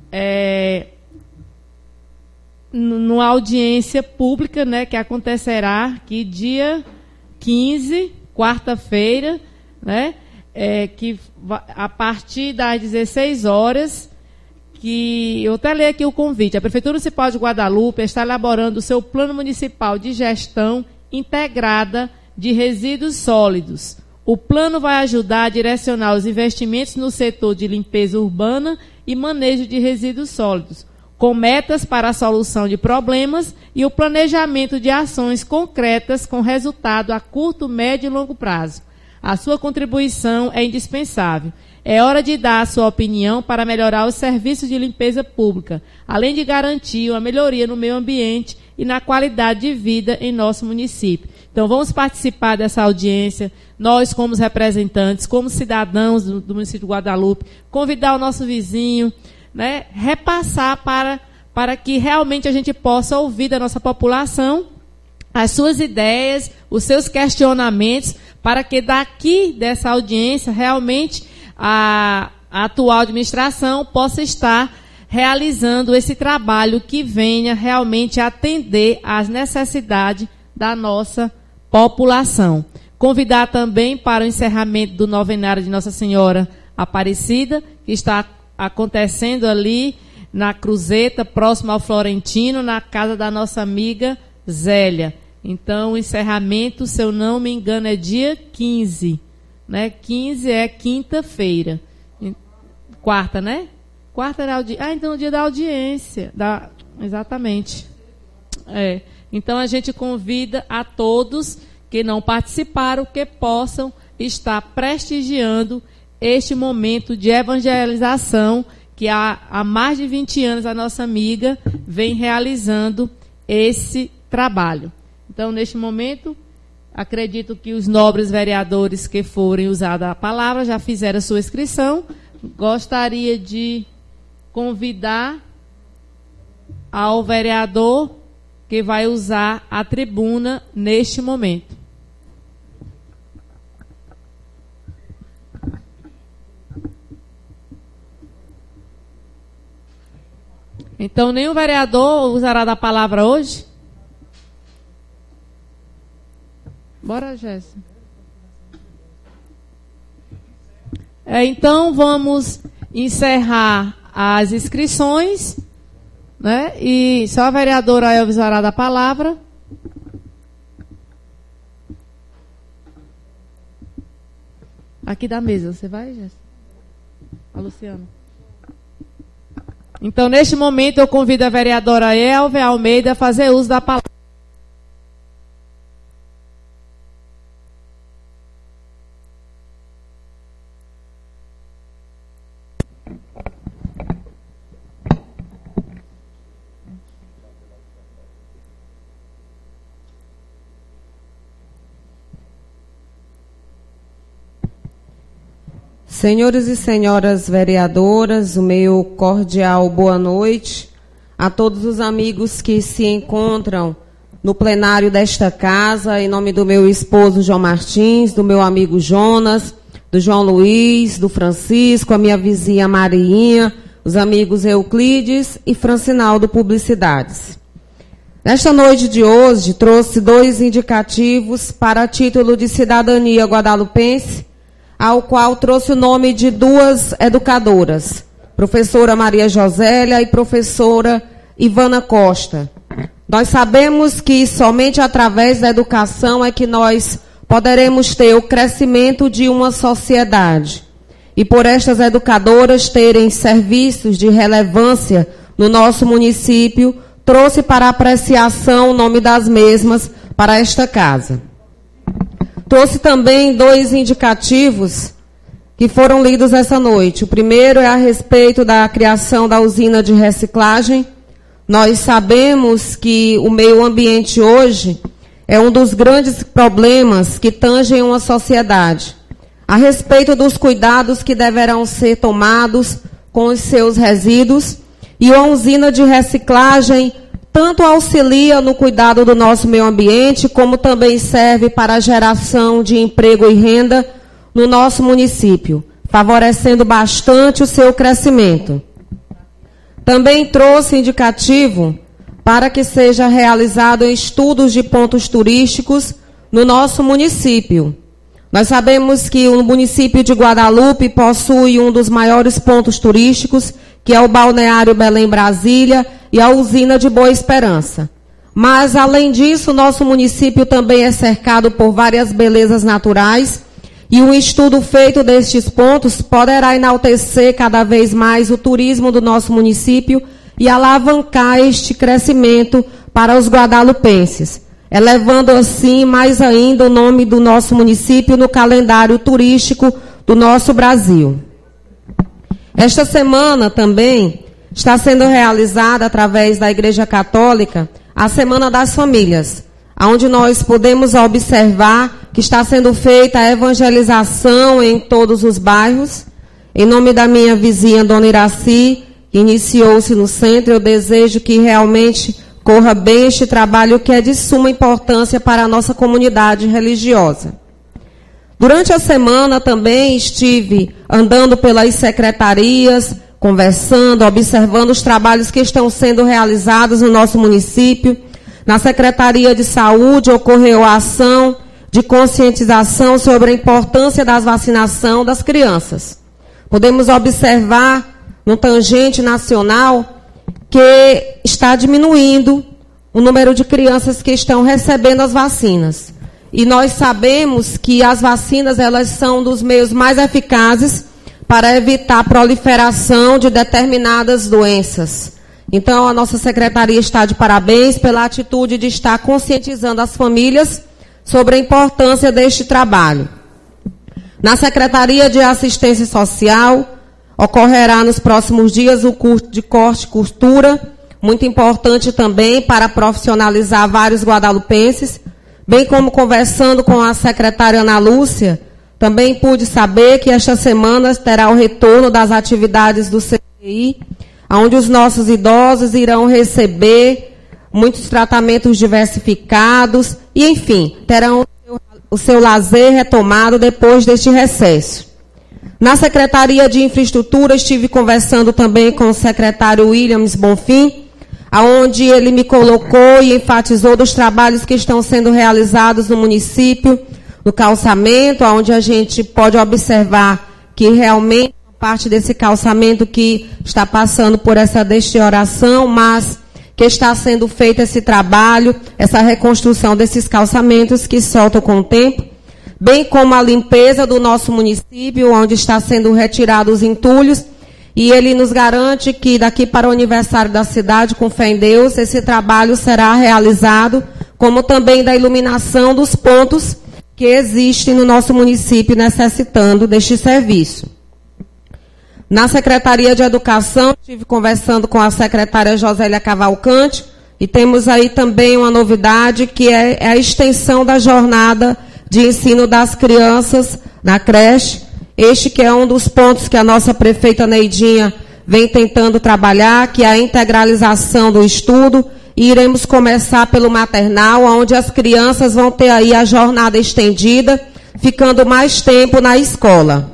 numa audiência pública, né, que acontecerá aqui dia 15, quarta-feira, né, que a partir das 16 horas, que eu até leio aqui o convite. A Prefeitura Municipal de Guadalupe está elaborando o seu Plano Municipal de Gestão Integrada de Resíduos Sólidos. O plano vai ajudar a direcionar os investimentos no setor de limpeza urbana e manejo de resíduos sólidos, com metas para a solução de problemas e o planejamento de ações concretas com resultado a curto, médio e longo prazo. A sua contribuição é indispensável. É hora de dar a sua opinião para melhorar os serviços de limpeza pública, além de garantir uma melhoria no meio ambiente e na qualidade de vida em nosso município. Então, vamos participar dessa audiência, nós como representantes, como cidadãos do município de Guadalupe, convidar o nosso vizinho, né, repassar para que realmente a gente possa ouvir da nossa população as suas ideias, os seus questionamentos, para que daqui dessa audiência realmente a atual administração possa estar realizando esse trabalho que venha realmente atender às necessidades da nossa população. Convidar também para o encerramento do novenário de Nossa Senhora Aparecida, que está acontecendo ali na Cruzeta, próximo ao Florentino, na casa da nossa amiga Zélia. Então, o encerramento, se eu não me engano, é dia 15. Né? 15 é quinta-feira. Quarta, né? Quarta era então o dia da audiência. Exatamente. Então, a gente convida a todos que não participaram, que possam estar prestigiando este momento de evangelização que há mais de 20 anos a nossa amiga vem realizando esse trabalho. Então, neste momento, acredito que os nobres vereadores que forem usar a palavra já fizeram a sua inscrição. Gostaria de convidar ao vereador que vai usar a tribuna neste momento. Então, nenhum vereador usará da palavra hoje? Bora, Jéssica. Então, vamos encerrar as inscrições, né? E só a vereadora Elvis usará da palavra. Aqui da mesa, você vai, Jéssica? A Luciana. Então, neste momento, eu convido a vereadora Elvia Almeida a fazer uso da palavra. Senhores e senhoras vereadoras, o meu cordial boa noite a todos os amigos que se encontram no plenário desta casa, em nome do meu esposo João Martins, do meu amigo Jonas, do João Luiz, do Francisco, a minha vizinha Mariinha, os amigos Euclides e Francinaldo Publicidades. Nesta noite de hoje, trouxe 2 indicativos para título de cidadania guadalupense, ao qual trouxe o nome de 2 educadoras, professora Maria Josélia e professora Ivana Costa. Nós sabemos que somente através da educação é que nós poderemos ter o crescimento de uma sociedade. E por estas educadoras terem serviços de relevância no nosso município, trouxe para apreciação o nome das mesmas para esta casa. Trouxe também 2 indicativos que foram lidos essa noite. O primeiro é a respeito da criação da usina de reciclagem. Nós sabemos que o meio ambiente hoje é um dos grandes problemas que tangem uma sociedade. A respeito dos cuidados que deverão ser tomados com os seus resíduos, e a usina de reciclagem tanto auxilia no cuidado do nosso meio ambiente, como também serve para a geração de emprego e renda no nosso município, favorecendo bastante o seu crescimento. Também trouxe indicativo para que seja realizado estudos de pontos turísticos no nosso município. Nós sabemos que o município de Guadalupe possui um dos maiores pontos turísticos, que é o Balneário Belém Brasília e a usina de Boa Esperança. Mas, além disso, o nosso município também é cercado por várias belezas naturais, e um estudo feito destes pontos poderá enaltecer cada vez mais o turismo do nosso município e alavancar este crescimento para os guadalupenses, elevando assim mais ainda o nome do nosso município no calendário turístico do nosso Brasil. Esta semana também está sendo realizada através da Igreja Católica a Semana das Famílias, onde nós podemos observar que está sendo feita a evangelização em todos os bairros. Em nome da minha vizinha, Dona Iraci, que iniciou-se no centro, eu desejo que realmente corra bem este trabalho, que é de suma importância para a nossa comunidade religiosa. Durante a semana também estive andando pelas secretarias, conversando, observando os trabalhos que estão sendo realizados no nosso município. Na Secretaria de Saúde ocorreu a ação de conscientização sobre a importância da vacinação das crianças. Podemos observar no tangente nacional que está diminuindo o número de crianças que estão recebendo as vacinas. E nós sabemos que as vacinas, elas são dos meios mais eficazes para evitar a proliferação de determinadas doenças. Então, a nossa secretaria está de parabéns pela atitude de estar conscientizando as famílias sobre a importância deste trabalho. Na Secretaria de Assistência Social, ocorrerá nos próximos dias o curso de corte e costura, muito importante também para profissionalizar vários guadalupenses, bem como conversando com a secretária Ana Lúcia, também pude saber que esta semana terá o retorno das atividades do CTI, onde os nossos idosos irão receber muitos tratamentos diversificados e, enfim, terão o seu lazer retomado depois deste recesso. Na Secretaria de Infraestrutura, estive conversando também com o secretário Williams Bonfim, onde ele me colocou e enfatizou dos trabalhos que estão sendo realizados no município, no calçamento, onde a gente pode observar que realmente parte desse calçamento que está passando por essa deterioração, mas que está sendo feito esse trabalho, essa reconstrução desses calçamentos que soltam com o tempo, bem como a limpeza do nosso município, onde está sendo retirados os entulhos, e ele nos garante que daqui para o aniversário da cidade, com fé em Deus, esse trabalho será realizado, como também da iluminação dos pontos que existem no nosso município necessitando deste serviço. Na Secretaria de Educação, estive conversando com a secretária Josélia Cavalcante, e temos aí também uma novidade, que é a extensão da jornada de ensino das crianças na creche, Este que é um dos pontos que a nossa prefeita Neidinha vem tentando trabalhar, que é a integralização do estudo, e iremos começar pelo maternal, onde as crianças vão ter aí a jornada estendida, ficando mais tempo na escola.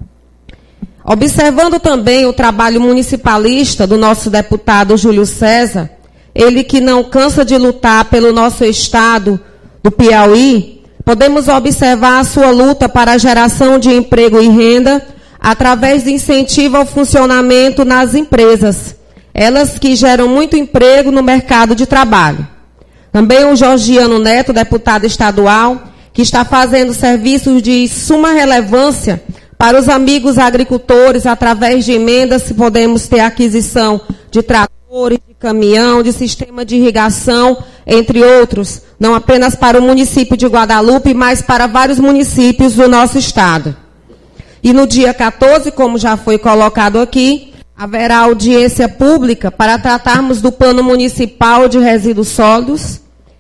Observando também o trabalho municipalista do nosso deputado Júlio César, ele que não cansa de lutar pelo nosso estado do Piauí, podemos observar a sua luta para a geração de emprego e renda através de incentivo ao funcionamento nas empresas, elas que geram muito emprego no mercado de trabalho. Também o Georgiano Neto, deputado estadual, que está fazendo serviços de suma relevância para os amigos agricultores, através de emendas, podemos ter aquisição de tratores, de caminhão, de sistema de irrigação, entre outros, não apenas para o município de Guadalupe, mas para vários municípios do nosso estado. E no dia 14, como já foi colocado aqui, haverá audiência pública para tratarmos do Plano Municipal de Resíduos Sólidos.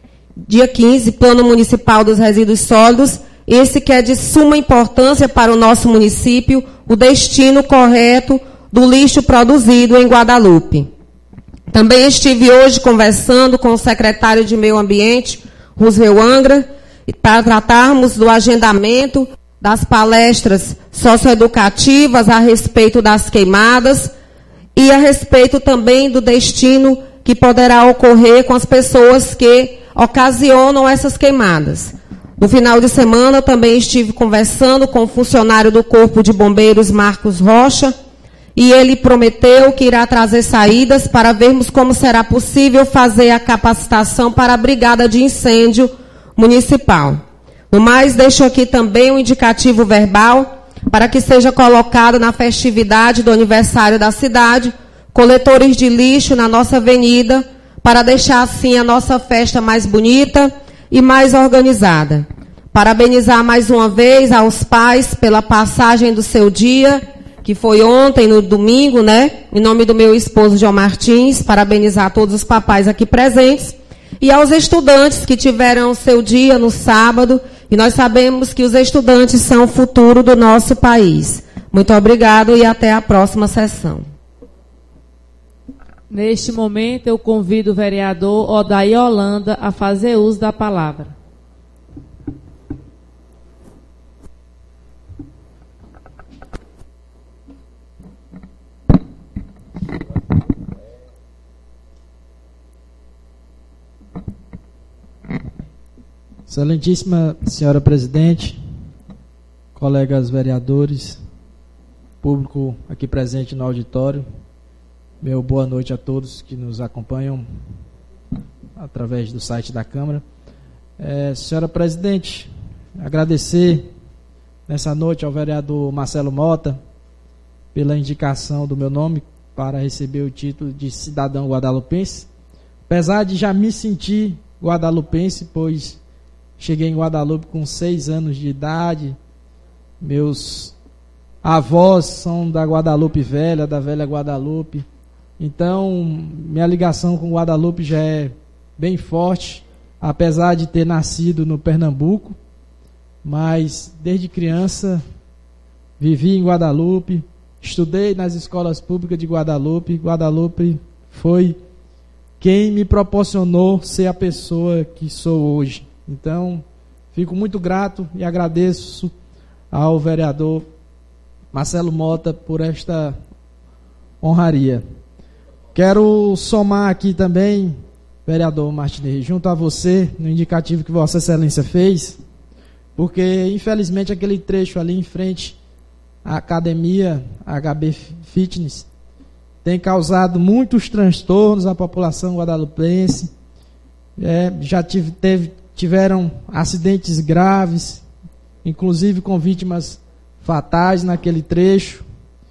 Dia 15, Plano Municipal dos Resíduos Sólidos. Esse que é de suma importância para o nosso município, o destino correto do lixo produzido em Guadalupe. Também estive hoje conversando com o secretário de Meio Ambiente, Roosevelt Angra, para tratarmos do agendamento das palestras socioeducativas a respeito das queimadas e a respeito também do destino que poderá ocorrer com as pessoas que ocasionam essas queimadas. No final de semana, também estive conversando com o funcionário do Corpo de Bombeiros, Marcos Rocha, e ele prometeu que irá trazer saídas para vermos como será possível fazer a capacitação para a Brigada de Incêndio Municipal. No mais, deixo aqui também um indicativo verbal para que seja colocado na festividade do aniversário da cidade, coletores de lixo na nossa avenida, para deixar assim a nossa festa mais bonita e mais organizada. Parabenizar mais uma vez aos pais pela passagem do seu dia, que foi ontem, no domingo, né? Em nome do meu esposo, João Martins, parabenizar todos os papais aqui presentes. E aos estudantes que tiveram o seu dia no sábado, e nós sabemos que os estudantes são o futuro do nosso país. Muito obrigado e até a próxima sessão. Neste momento, eu convido o vereador Odair Holanda a fazer uso da palavra. Excelentíssima senhora presidente, colegas vereadores, público aqui presente no auditório, meu boa noite a todos que nos acompanham através do site da Câmara. Senhora presidente, agradecer nessa noite ao vereador Marcelo Mota pela indicação do meu nome para receber o título de cidadão guadalupense, apesar de já me sentir guadalupense, pois cheguei em Guadalupe com 6 anos de idade, meus avós são da Guadalupe Velha, da velha Guadalupe. Então, minha ligação com Guadalupe já é bem forte, apesar de ter nascido no Pernambuco, mas desde criança vivi em Guadalupe, estudei nas escolas públicas de Guadalupe. Guadalupe foi quem me proporcionou ser a pessoa que sou hoje. Então, fico muito grato e agradeço ao vereador Marcelo Mota por esta honraria. Quero somar aqui também, vereador Martinez, junto a você, no indicativo que Vossa Excelência fez, porque, infelizmente, aquele trecho ali em frente à academia HB Fitness tem causado muitos transtornos à população guadalupense. Já tiveram acidentes graves, inclusive com vítimas fatais naquele trecho,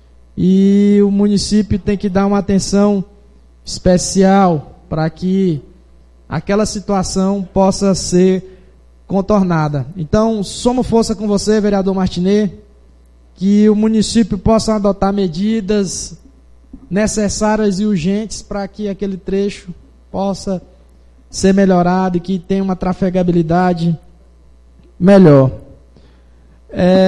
e o município tem que dar uma atenção especial para que aquela situação possa ser contornada. Então, somos força com você, vereador Martinez, que o município possa adotar medidas necessárias e urgentes para que aquele trecho possa ser melhorado e que tenha uma trafegabilidade melhor.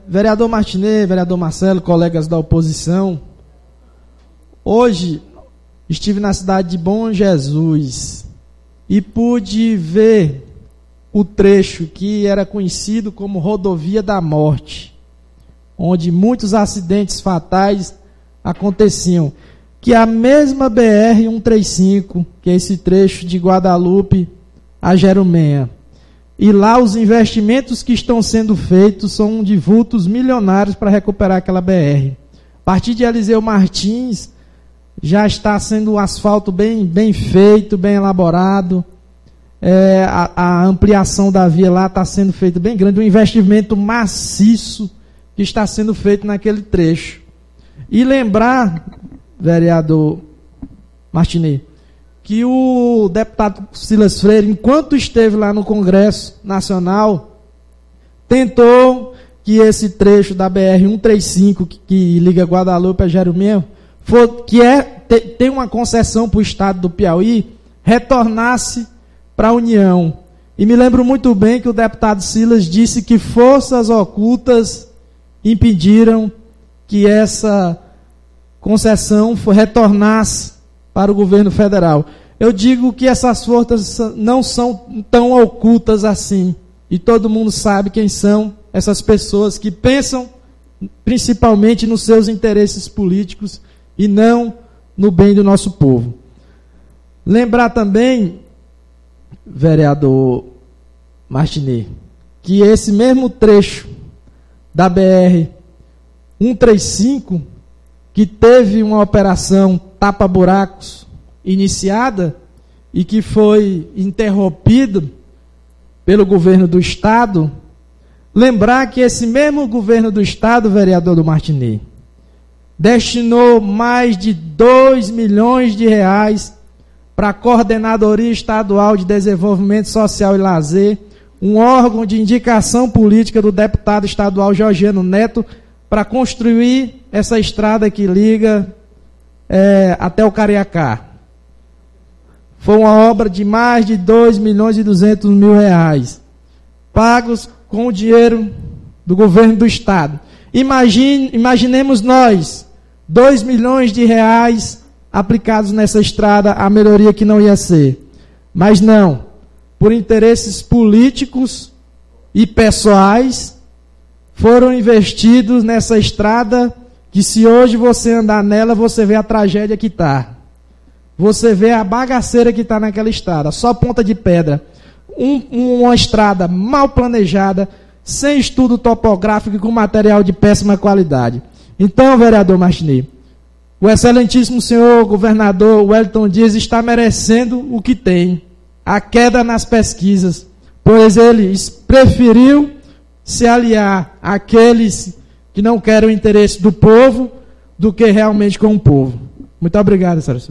Vereador Martinez, vereador Marcelo, colegas da oposição, hoje estive na cidade de Bom Jesus e pude ver o trecho que era conhecido como Rodovia da Morte, onde muitos acidentes fatais aconteciam, que a mesma BR-135, que é esse trecho de Guadalupe a Jerumenha. E lá os investimentos que estão sendo feitos são de vultos milionários para recuperar aquela BR. A partir de Eliseu Martins, já está sendo um asfalto bem feito, bem elaborado. A ampliação da via lá está sendo feita bem grande, um investimento maciço que está sendo feito naquele trecho. E lembrar, vereador Martinez, que o deputado Silas Freire, enquanto esteve lá no Congresso Nacional, tentou que esse trecho da BR-135, que liga Guadalupe a Jerumenha, tem uma concessão para o estado do Piauí, retornasse para a União. E me lembro muito bem que o deputado Silas disse que forças ocultas impediram que essa concessão retornasse para o governo federal. Eu digo que essas forças não são tão ocultas assim. E todo mundo sabe quem são essas pessoas que pensam principalmente nos seus interesses políticos e não no bem do nosso povo. Lembrar também, vereador Martinez, que esse mesmo trecho da BR-135, que teve uma operação tapa-buracos iniciada e que foi interrompido pelo governo do Estado, lembrar que esse mesmo governo do Estado, vereador do Martinez, destinou mais de 2 milhões de reais para a Coordenadoria Estadual de Desenvolvimento Social e Lazer, um órgão de indicação política do deputado estadual Georgiano Neto, para construir essa estrada que liga até o Cariacá. Foi uma obra de mais de 2 milhões e 200 mil reais, pagos com o dinheiro do governo do Estado. Imaginemos nós, 2 milhões de reais aplicados nessa estrada, a melhoria que não ia ser. Mas não, por interesses políticos e pessoais, foram investidos nessa estrada que, se hoje você andar nela, você vê a tragédia que está. Você vê a bagaceira que está naquela estrada, só ponta de pedra. Uma estrada mal planejada, sem estudo topográfico e com material de péssima qualidade. Então, vereador Martinez, o excelentíssimo senhor governador Wellington Dias está merecendo o que tem, a queda nas pesquisas, pois ele preferiu se aliar àqueles que não querem o interesse do povo do que realmente com o povo. Muito obrigado, senhora.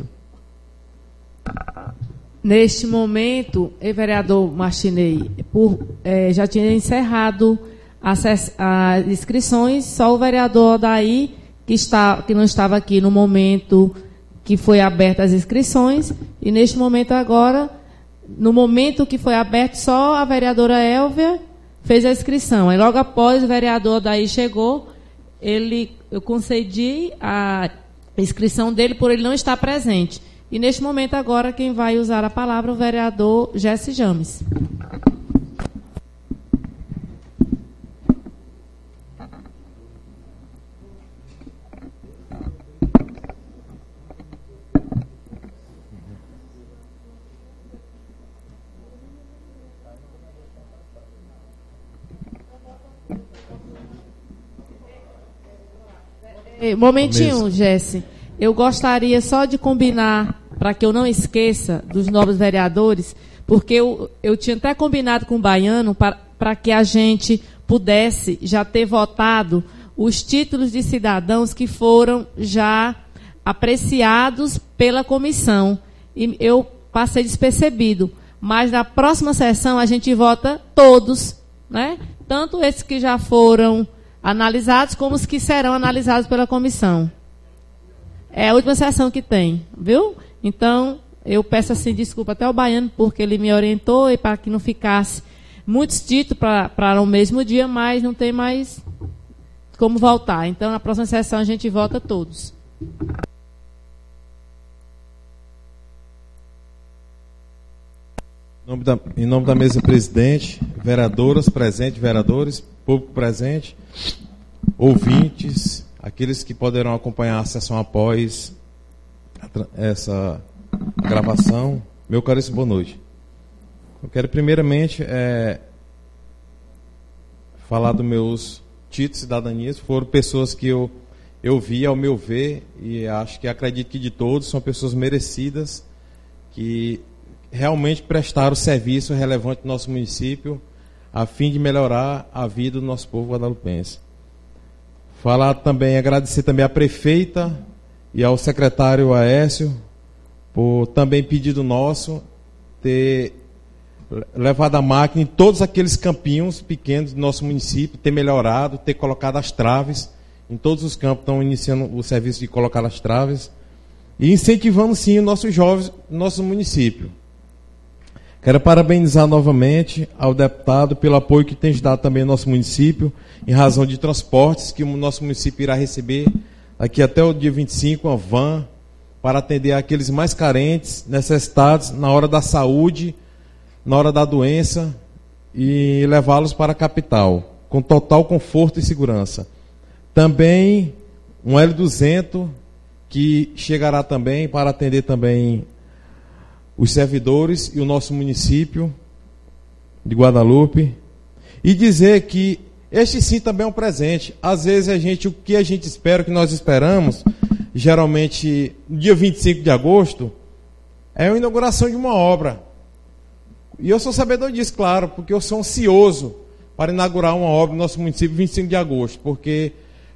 Neste momento, vereador Martinez, já tinha encerrado as inscrições, só o vereador Odaí, que não estava aqui no momento que foi abertas as inscrições, e neste momento agora, no momento que foi aberto, só a vereadora Elvia fez a inscrição. Aí logo após o vereador Odaí chegou, eu concedi a inscrição dele por ele não estar presente. E neste momento agora quem vai usar a palavra é o vereador Jesse James. Momentinho, Jesse. Eu gostaria só de combinar, para que eu não esqueça dos novos vereadores, porque eu tinha até combinado com o Baiano para que a gente pudesse já ter votado os títulos de cidadãos que foram já apreciados pela comissão. E eu passei despercebido. Mas na próxima sessão a gente vota todos, né? Tanto esses que já foram analisados como os que serão analisados pela comissão. É a última sessão que tem, viu? Então, eu peço assim desculpa até ao Baiano, porque ele me orientou e para que não ficasse muitos títulos para o mesmo dia, mas não tem mais como votar. Então, na próxima sessão, a gente vota todos. Em nome da mesa presidente, vereadoras presentes, vereadores, público presente, ouvintes, aqueles que poderão acompanhar a sessão após essa gravação, meu caríssimo, boa noite. Eu quero primeiramente falar dos meus títulos de cidadania. Foram pessoas que eu vi, ao meu ver, e acho que acredito que de todos, são pessoas merecidas, que realmente prestaram serviço relevante no nosso município, a fim de melhorar a vida do nosso povo guadalupense. Falar também, agradecer também à prefeita e ao secretário Aécio, por também pedido nosso, ter levado a máquina em todos aqueles campinhos pequenos do nosso município, ter melhorado, ter colocado as traves, em todos os campos estão iniciando o serviço de colocar as traves, e incentivando sim os nossos jovens no nosso município. Quero parabenizar novamente ao deputado pelo apoio que tem dado também ao nosso município, em razão de transportes que o nosso município irá receber aqui até o dia 25, uma van, para atender aqueles mais carentes, necessitados na hora da saúde, na hora da doença, e levá-los para a capital, com total conforto e segurança. Também um L200, que chegará também para atender também os servidores e o nosso município de Guadalupe. E dizer que este sim também é um presente. Às vezes o que a gente espera, o que nós esperamos, geralmente no dia 25 de agosto, é a inauguração de uma obra. E eu sou sabedor disso, claro, porque eu sou ansioso para inaugurar uma obra no nosso município 25 de agosto, porque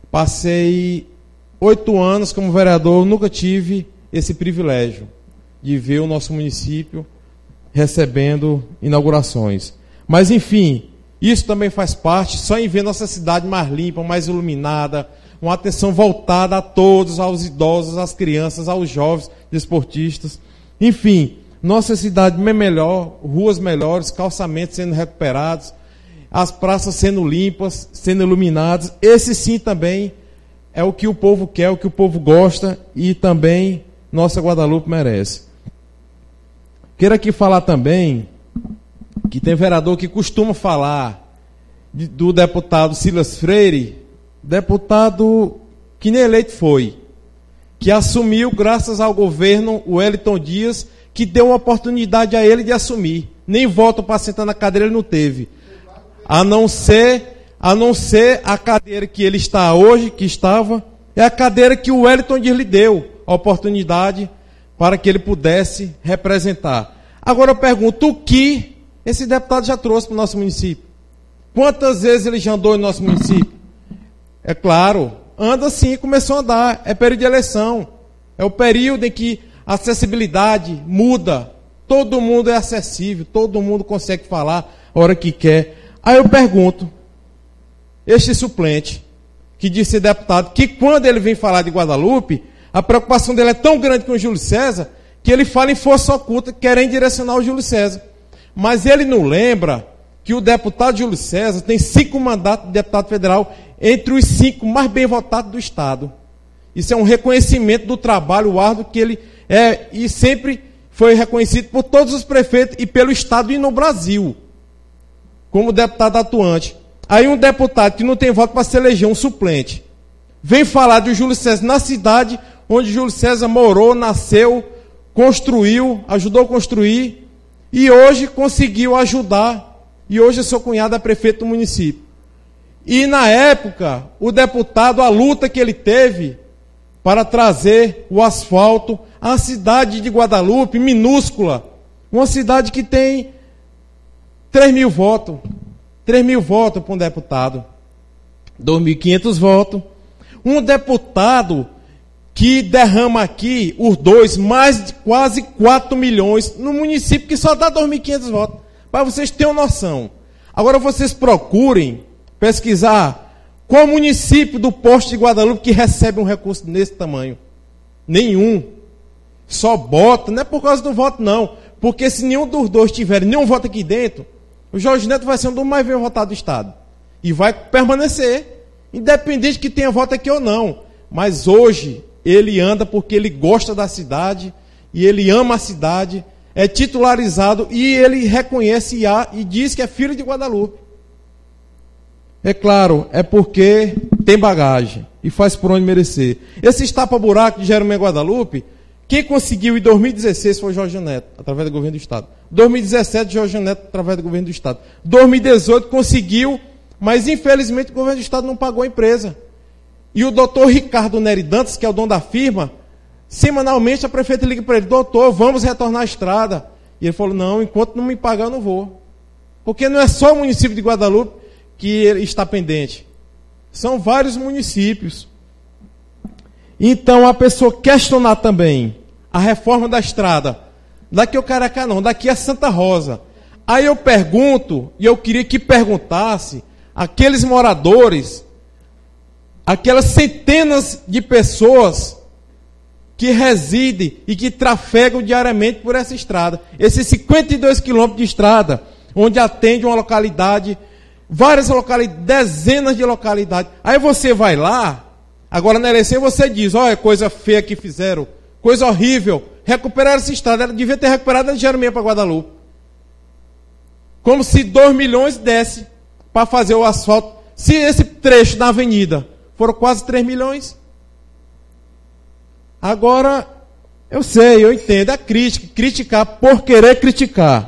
passei 8 anos como vereador, nunca tive esse privilégio de ver o nosso município recebendo inaugurações. Mas, enfim, isso também faz parte, só em ver nossa cidade mais limpa, mais iluminada, uma atenção voltada a todos, aos idosos, às crianças, aos jovens, desportistas. Enfim, nossa cidade bem melhor, ruas melhores, calçamentos sendo recuperados, as praças sendo limpas, sendo iluminadas. Esse sim também é o que o povo quer, o que o povo gosta, e também nossa Guadalupe merece. Quero aqui falar também que tem vereador que costuma falar do deputado Silas Freire, deputado que nem eleito foi, que assumiu graças ao governo Wellington Dias, que deu uma oportunidade a ele de assumir. Nem voto para sentar na cadeira ele não teve. A não ser a cadeira que ele está hoje, que estava, é a cadeira que o Wellington Dias lhe deu a oportunidade para que ele pudesse representar. Agora eu pergunto, o que esse deputado já trouxe para o nosso município? Quantas vezes ele já andou no nosso município? É claro, anda sim, começou a andar, é período de eleição, é o período em que a acessibilidade muda, todo mundo é acessível, todo mundo consegue falar a hora que quer. Aí eu pergunto, este suplente, que disse ser deputado, que quando ele vem falar de Guadalupe, a preocupação dele é tão grande com o Júlio César, que ele fala em força oculta, querendo direcionar o Júlio César. Mas ele não lembra que o deputado Júlio César tem 5 mandatos de deputado federal, entre os 5 mais bem votados do Estado. Isso é um reconhecimento do trabalho árduo que ele é, e sempre foi reconhecido por todos os prefeitos e pelo Estado e no Brasil, como deputado atuante. Aí um deputado que não tem voto para se eleger, um suplente, vem falar do Júlio César na cidade onde Júlio César morou, nasceu, construiu, ajudou a construir, e hoje conseguiu ajudar, e hoje seu cunhado é prefeito do município. E na época, o deputado, a luta que ele teve para trazer o asfalto à cidade de Guadalupe, minúscula, uma cidade que tem 3.000 votos, 3.000 votos para um deputado, 2.500 votos, um deputado que derrama aqui, os dois, mais de quase 4 milhões, no município que só dá 2.500 votos, para vocês terem uma noção. Agora vocês procurem pesquisar qual município do Poste de Guadalupe que recebe um recurso desse tamanho. Nenhum. Só bota, não é por causa do voto não, porque se nenhum dos dois tiver nenhum voto aqui dentro, o Jorge Neto vai ser um dos mais bem votados do Estado. E vai permanecer. independente que tenha voto aqui ou não. Mas hoje ele anda porque ele gosta da cidade e ele ama a cidade, é titularizado e ele reconhece e diz que é filho de Guadalupe. É claro, é porque tem bagagem e faz por onde merecer. Esse tapa-buraco de Jeromel Guadalupe, quem conseguiu em 2016 foi Jorge Neto, através do governo do Estado. 2017, Jorge Neto, através do governo do Estado. 2018 conseguiu, mas infelizmente o governo do Estado não pagou a empresa. E o doutor Ricardo Neri Dantas, que é o dono da firma, semanalmente a prefeita liga para ele: doutor, vamos retornar à estrada. E ele falou: não, enquanto não me pagar eu não vou. Porque não é só o município de Guadalupe que está pendente. São vários municípios. Então a pessoa questionar também a reforma da estrada, daqui ao Caracá não, daqui a Santa Rosa. Aí eu pergunto, e eu queria que perguntasse aqueles moradores, aquelas centenas de pessoas que residem e que trafegam diariamente por essa estrada. Esses 52 quilômetros de estrada, onde atende uma localidade, várias localidades, dezenas de localidades. Aí você vai lá, agora na eleição você diz: olha, coisa feia que fizeram, coisa horrível, recuperaram essa estrada. Ela devia ter recuperado a de Jeromel para Guadalupe. Como se 2 milhões desse para fazer o asfalto. Se esse trecho da avenida foram quase 3 milhões. Agora, eu sei, eu entendo, é crítica, criticar por querer criticar.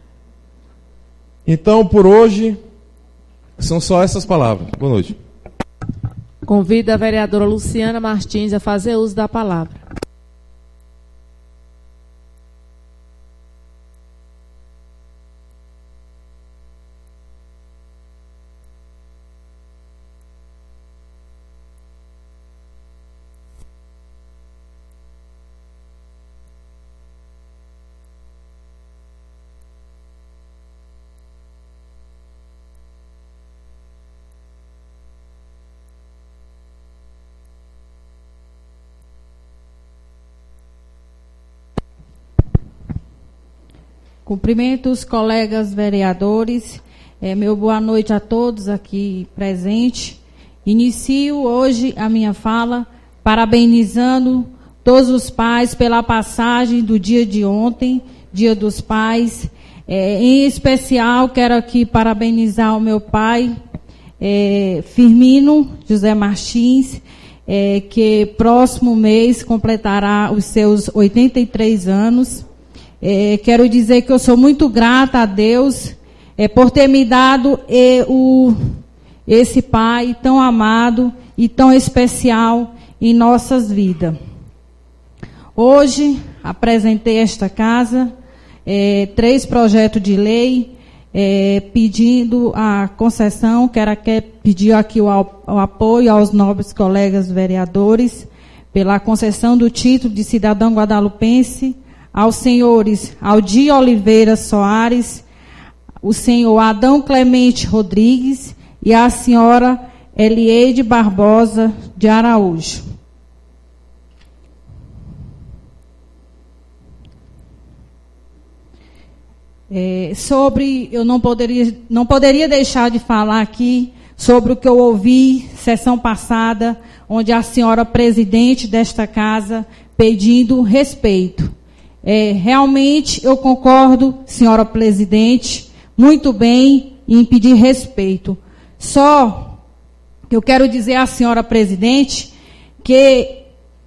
Então, por hoje, são só essas palavras. Boa noite. Convido a vereadora Luciana Martins a fazer uso da palavra. Cumprimento os colegas vereadores, meu boa noite a todos aqui presentes. Inicio hoje a minha fala parabenizando todos os pais pela passagem do dia de ontem, Dia dos Pais. Em especial, quero aqui parabenizar o meu pai, Firmino José Martins, que próximo mês completará os seus 83 anos. Quero dizer que eu sou muito grata a Deus por ter me dado esse pai tão amado e tão especial em nossas vidas. Hoje apresentei esta casa 3 projetos de lei pedindo a concessão. Quero pedir aqui o apoio aos nobres colegas vereadores pela concessão do título de cidadão guadalupense aos senhores Aldir Oliveira Soares, o senhor Adão Clemente Rodrigues e a senhora Elieide Barbosa de Araújo. Eu não poderia deixar de falar aqui sobre o que eu ouvi sessão passada, onde a senhora presidente desta casa pedindo respeito. Realmente eu concordo, senhora presidente, muito bem em pedir respeito. Só que eu quero dizer à senhora presidente que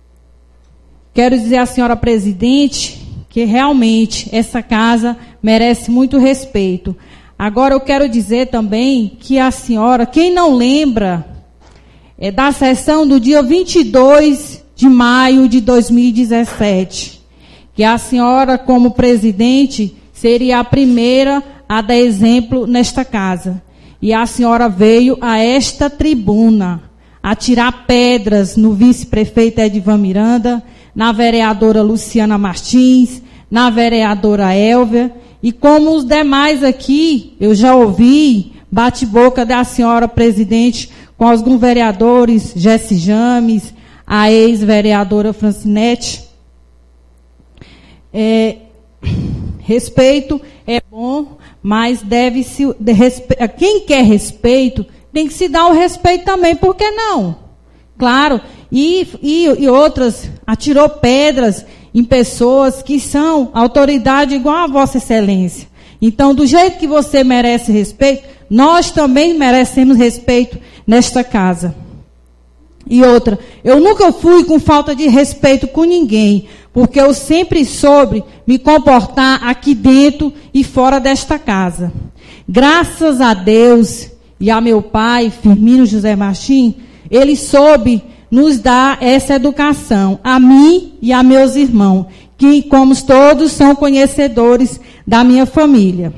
realmente essa casa merece muito respeito. Agora eu quero dizer também que a senhora, quem não lembra da sessão do dia 22 de maio de 2017, que a senhora, como presidente, seria a primeira a dar exemplo nesta casa. E a senhora veio a esta tribuna a tirar pedras no vice-prefeito Edivan Miranda, na vereadora Luciana Martins, na vereadora Elvia, e como os demais aqui, eu já ouvi bate-boca da senhora presidente com alguns vereadores, Jesse James, a ex-vereadora Francinete. Respeito é bom, mas quem quer respeito tem que se dar o respeito também, por que não? Claro, e outras, atirou pedras em pessoas que são autoridade igual a Vossa Excelência. Então, do jeito que você merece respeito, nós também merecemos respeito nesta casa. E outra, eu nunca fui com falta de respeito com ninguém, porque eu sempre soube me comportar aqui dentro e fora desta casa. Graças a Deus e a meu pai, Firmino José Martim, ele soube nos dar essa educação, a mim e a meus irmãos, que, como todos, são conhecedores da minha família.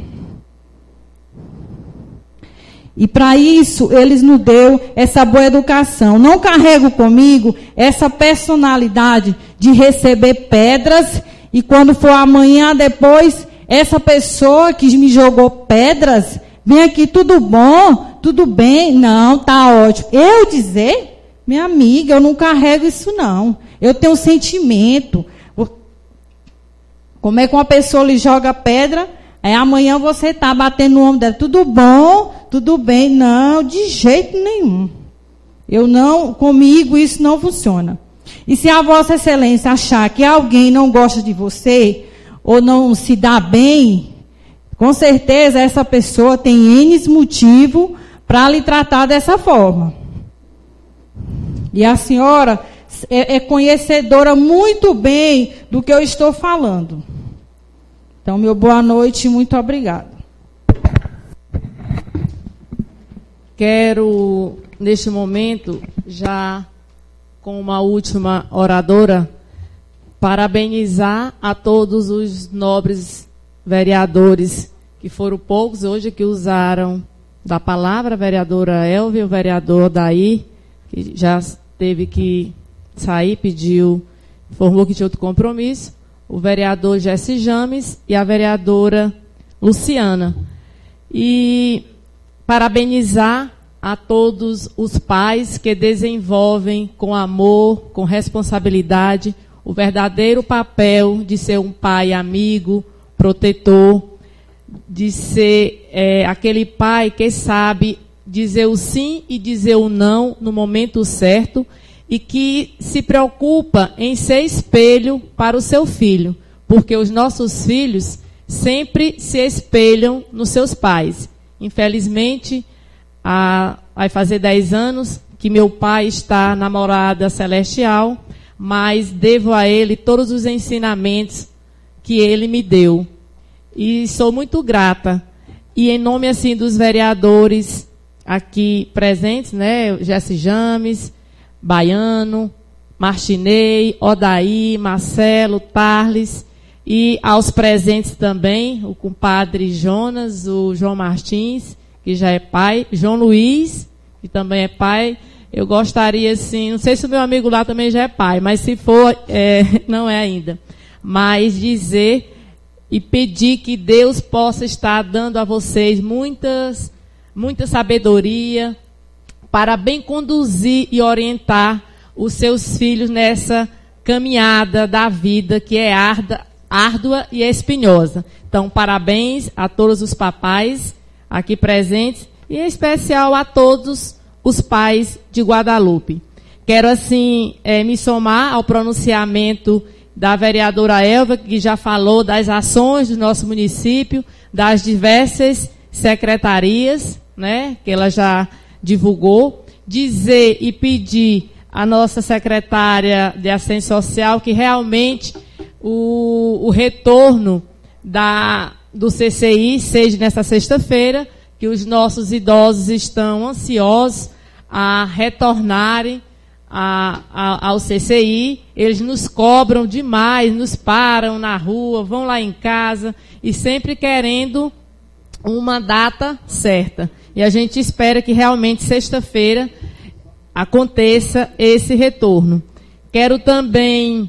E para isso, eles nos deu essa boa educação. Não carrego comigo essa personalidade de receber pedras e quando for amanhã depois, essa pessoa que me jogou pedras, vem aqui, tudo bom? Tudo bem? Não, tá ótimo. Eu dizer, minha amiga, eu não carrego isso não. Eu tenho um sentimento. Como é que uma pessoa lhe joga pedra, aí amanhã você está batendo no ombro dela, tudo bom? Tudo bem? Não, de jeito nenhum. Eu não, comigo isso não funciona. E se a Vossa Excelência achar que alguém não gosta de você, ou não se dá bem, com certeza essa pessoa tem N motivo para lhe tratar dessa forma. E a senhora é conhecedora muito bem do que eu estou falando. Então, meu boa noite e muito obrigada. Quero, neste momento, já com uma última oradora, parabenizar a todos os nobres vereadores, que foram poucos hoje que usaram da palavra, a vereadora Elvia, o vereador Daí, que já teve que sair, informou que tinha outro compromisso, o vereador Jesse James e a vereadora Luciana. E parabenizar a todos os pais que desenvolvem com amor, com responsabilidade, o verdadeiro papel de ser um pai amigo, protetor, de ser aquele pai que sabe dizer o sim e dizer o não no momento certo e que se preocupa em ser espelho para o seu filho, porque os nossos filhos sempre se espelham nos seus pais. Infelizmente, vai fazer 10 anos que meu pai está na morada celestial, mas devo a ele todos os ensinamentos que ele me deu. E sou muito grata. E em nome assim dos vereadores aqui presentes, né, Jesse James, Baiano, Martinei, Odaí, Marcelo, Tarles, e aos presentes também, o compadre Jonas, o João Martins, que já é pai, João Luiz, que também é pai. Eu gostaria, assim, não sei se o meu amigo lá também já é pai, mas se for, não é ainda. Mas dizer e pedir que Deus possa estar dando a vocês muita sabedoria para bem conduzir e orientar os seus filhos nessa caminhada da vida que é árdua e espinhosa. Então, parabéns a todos os papais aqui presentes e em especial a todos os pais de Guadalupe. Quero, assim, me somar ao pronunciamento da vereadora Elva, que já falou das ações do nosso município, das diversas secretarias, né, que ela já divulgou. Dizer e pedir à nossa secretária de Assistência Social que realmente o retorno do CCI seja nessa sexta-feira, que os nossos idosos estão ansiosos a retornarem ao CCI. Eles nos cobram demais, nos param na rua, vão lá em casa e sempre querendo uma data certa. E a gente espera que realmente sexta-feira aconteça esse retorno. Quero também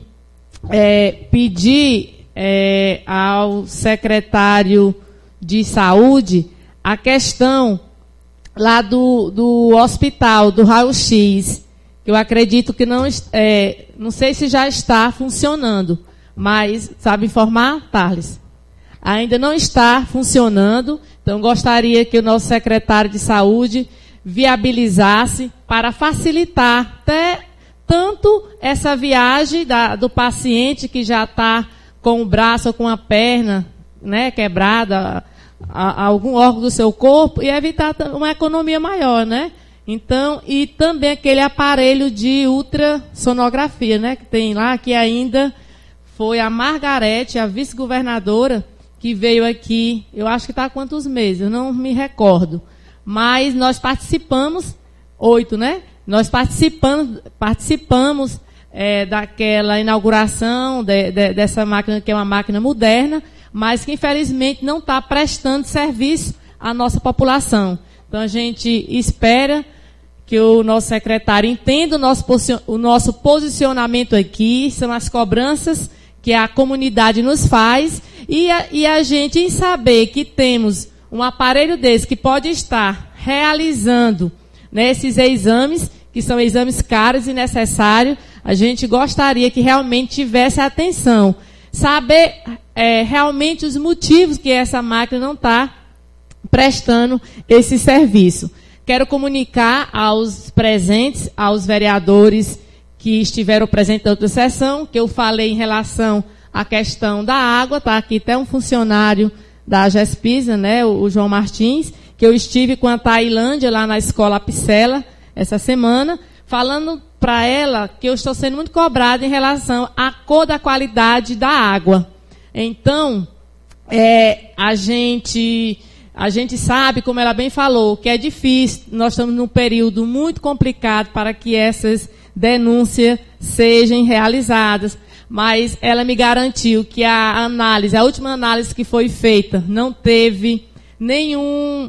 pedir ao secretário de Saúde a questão lá do hospital, do raio-x, que eu acredito que não sei se já está funcionando, mas sabe informar, Tarles? Ainda não está funcionando, então gostaria que o nosso secretário de Saúde viabilizasse para facilitar até tanto essa viagem do paciente que já está com o braço ou com a perna, né, quebrada, a algum órgão do seu corpo, e evitar uma economia maior, né? Então, e também aquele aparelho de ultrassonografia, né, que tem lá, que ainda foi a Margarete, a vice-governadora, que veio aqui, eu acho que está há quantos meses, eu não me recordo. Mas nós participamos, 8, né? Nós participamos daquela inauguração dessa máquina, que é uma máquina moderna, mas que infelizmente não está prestando serviço à nossa população. Então a gente espera que o nosso secretário entenda o nosso posicionamento aqui, são as cobranças que a comunidade nos faz, e a gente em saber que temos um aparelho desse que pode estar realizando, né, esses exames, que são exames caros e necessários, a gente gostaria que realmente tivesse atenção. Saber realmente os motivos que essa máquina não está prestando esse serviço. Quero comunicar aos presentes, aos vereadores que estiveram presentes na outra sessão, que eu falei em relação à questão da água, está aqui até um funcionário da GESPISA, né, o João Martins, que eu estive com a Tailândia lá na escola Apicela essa semana, falando para ela que eu estou sendo muito cobrada em relação à cor da qualidade da água. Então, a gente sabe, como ela bem falou, que é difícil, nós estamos num período muito complicado para que essas denúncias sejam realizadas, mas ela me garantiu que a última análise que foi feita, não teve nenhum...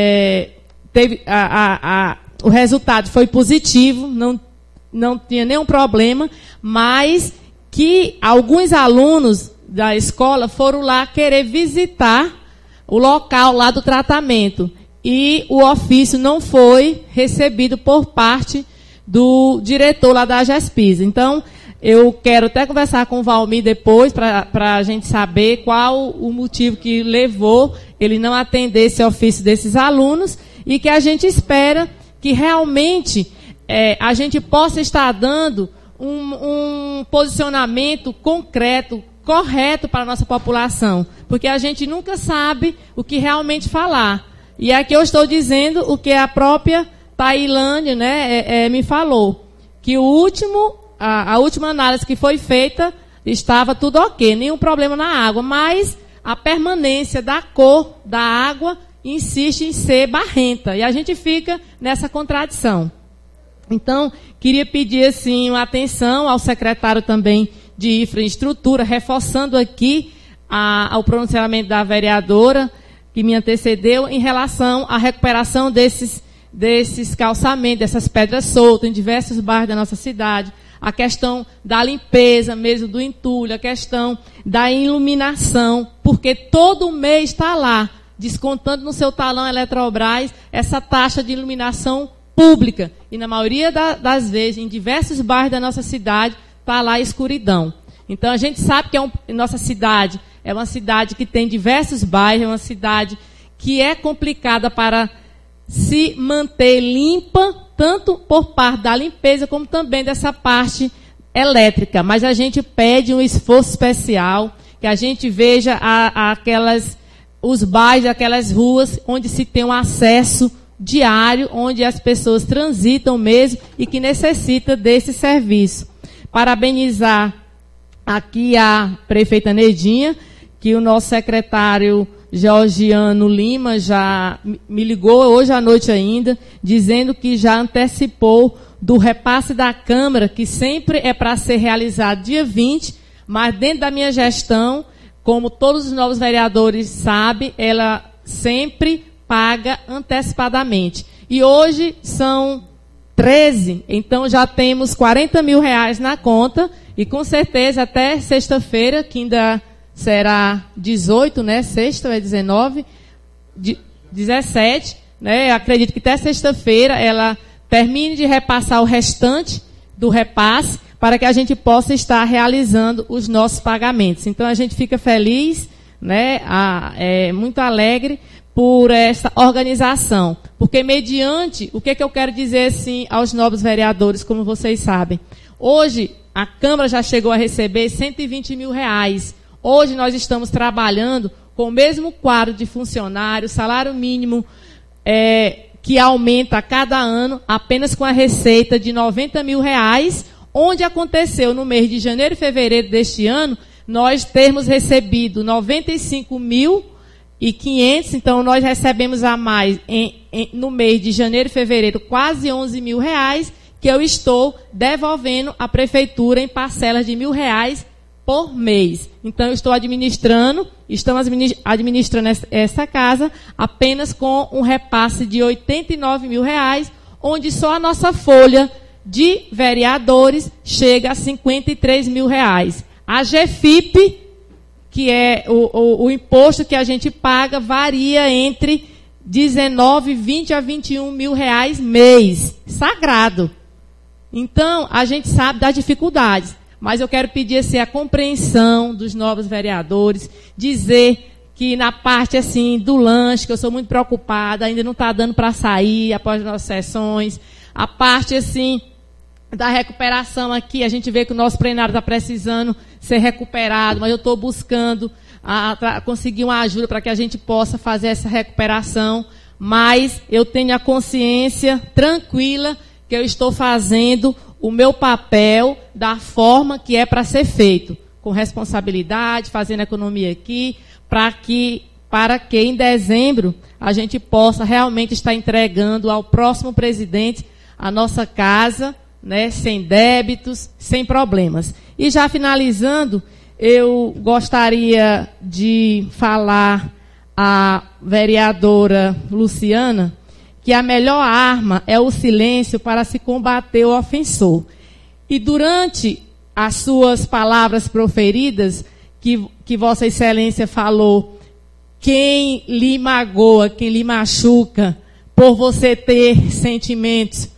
o resultado foi positivo, não tinha nenhum problema, mas que alguns alunos da escola foram lá querer visitar o local lá do tratamento, e o ofício não foi recebido por parte do diretor lá da GESPISA. Então, eu quero até conversar com o Valmir depois, para a gente saber qual o motivo que levou ele não atender esse ofício desses alunos, e que a gente espera que realmente a gente possa estar dando um posicionamento concreto, correto para a nossa população, porque a gente nunca sabe o que realmente falar. E aqui eu estou dizendo o que a própria Tailândia, né, me falou, que a última análise que foi feita estava tudo ok, nenhum problema na água, mas a permanência da cor da água insiste em ser barrenta, e a gente fica nessa contradição. Então, queria pedir assim, uma atenção ao secretário também de infraestrutura, reforçando aqui ao pronunciamento da vereadora que me antecedeu em relação à recuperação desses calçamentos, dessas pedras soltas em diversos bairros da nossa cidade, a questão da limpeza mesmo do entulho, a questão da iluminação, porque todo mês está lá, descontando no seu talão Eletrobras essa taxa de iluminação pública. E na maioria das vezes, em diversos bairros da nossa cidade, está lá a escuridão. Então a gente sabe que nossa cidade é uma cidade que tem diversos bairros, é uma cidade que é complicada para se manter limpa, tanto por parte da limpeza, como também dessa parte elétrica. Mas a gente pede um esforço especial, que a gente veja os bairros, aquelas ruas onde se tem um acesso diário, onde as pessoas transitam mesmo e que necessita desse serviço. Parabenizar aqui a prefeita Nedinha, que o nosso secretário Georgiano Lima já me ligou hoje à noite ainda, dizendo que já antecipou do repasse da Câmara, que sempre é para ser realizado dia 20, mas dentro da minha gestão, como todos os novos vereadores sabem, ela sempre paga antecipadamente. E hoje são 13, então já temos R$40 mil na conta, e com certeza até sexta-feira, que ainda será 18, né? Sexta é 19, 17, né? Acredito que até sexta-feira ela termine de repassar o restante do repasse, para que a gente possa estar realizando os nossos pagamentos. Então a gente fica feliz, né? Muito alegre por essa organização. Porque mediante, o que eu quero dizer assim aos nobres vereadores, como vocês sabem. Hoje, a Câmara já chegou a receber R$120 mil. Hoje nós estamos trabalhando com o mesmo quadro de funcionários, salário mínimo que aumenta a cada ano, apenas com a receita de R$90 mil, onde aconteceu no mês de janeiro e fevereiro deste ano, nós termos recebido 95.500, então nós recebemos a mais no mês de janeiro e fevereiro quase R$11 mil, que eu estou devolvendo à prefeitura em parcelas de R$1.000 por mês. Então, eu estou estamos administrando essa casa apenas com um repasse de R$89 mil, onde só a nossa folha de vereadores chega a R$53 mil. A GFIP, que é o imposto que a gente paga, varia entre 19, 20 a 21 mil reais mês. Sagrado. Então, a gente sabe das dificuldades. Mas eu quero pedir assim, a compreensão dos novos vereadores, dizer que na parte assim do lanche, que eu sou muito preocupada, ainda não está dando para sair após as nossas sessões. A parte assim da recuperação aqui, a gente vê que o nosso plenário está precisando ser recuperado, mas eu estou buscando conseguir uma ajuda para que a gente possa fazer essa recuperação. Mas eu tenho a consciência tranquila que eu estou fazendo o meu papel da forma que é para ser feito, com responsabilidade, fazendo economia aqui, para que em dezembro a gente possa realmente estar entregando ao próximo presidente a nossa casa, né, sem débitos, sem problemas. E já finalizando, eu gostaria de falar à vereadora Luciana que a melhor arma é o silêncio para se combater o ofensor. E durante as suas palavras proferidas, que Vossa Excelência falou, quem lhe magoa, quem lhe machuca, por você ter sentimentos,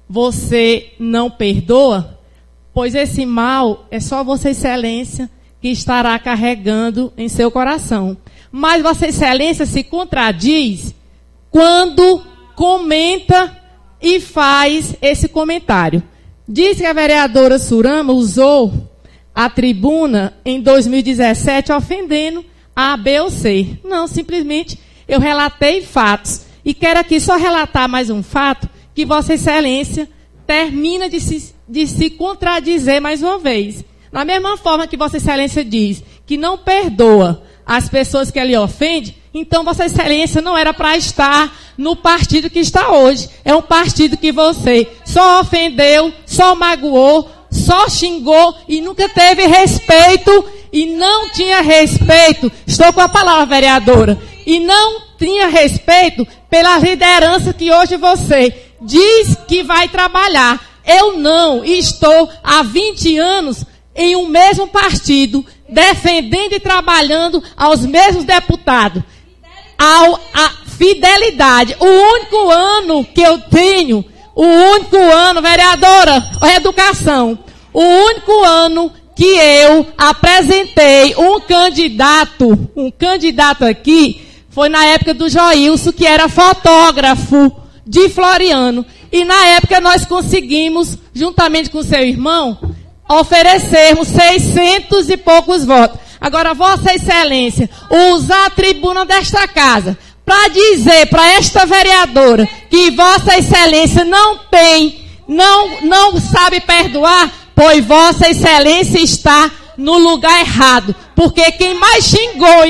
você não perdoa? Pois esse mal é só Vossa Excelência que estará carregando em seu coração. Mas Vossa Excelência se contradiz quando comenta e faz esse comentário. Diz que a vereadora Surama usou a tribuna em 2017 ofendendo a B ou C. Não, simplesmente eu relatei fatos. E quero aqui só relatar mais um fato que Vossa Excelência termina de se contradizer mais uma vez. Da mesma forma que Vossa Excelência diz que não perdoa as pessoas que lhe ofendem, então Vossa Excelência não era para estar no partido que está hoje. É um partido que você só ofendeu, só magoou, só xingou e nunca teve respeito e não tinha respeito. Estou com a palavra, vereadora. E não tinha respeito pela liderança que hoje você diz que vai trabalhar. Eu não estou há 20 anos em um mesmo partido, defendendo e trabalhando aos mesmos deputados. A fidelidade. O único ano que eu tenho, vereadora, educação, o único ano que eu apresentei um candidato aqui, foi na época do Joilson, que era fotógrafo de Floriano. E na época nós conseguimos, juntamente com seu irmão, oferecermos 600 e poucos votos. Agora, Vossa Excelência, usar a tribuna desta casa para dizer para esta vereadora que Vossa Excelência não sabe perdoar, pois Vossa Excelência está no lugar errado. Porque quem mais xingou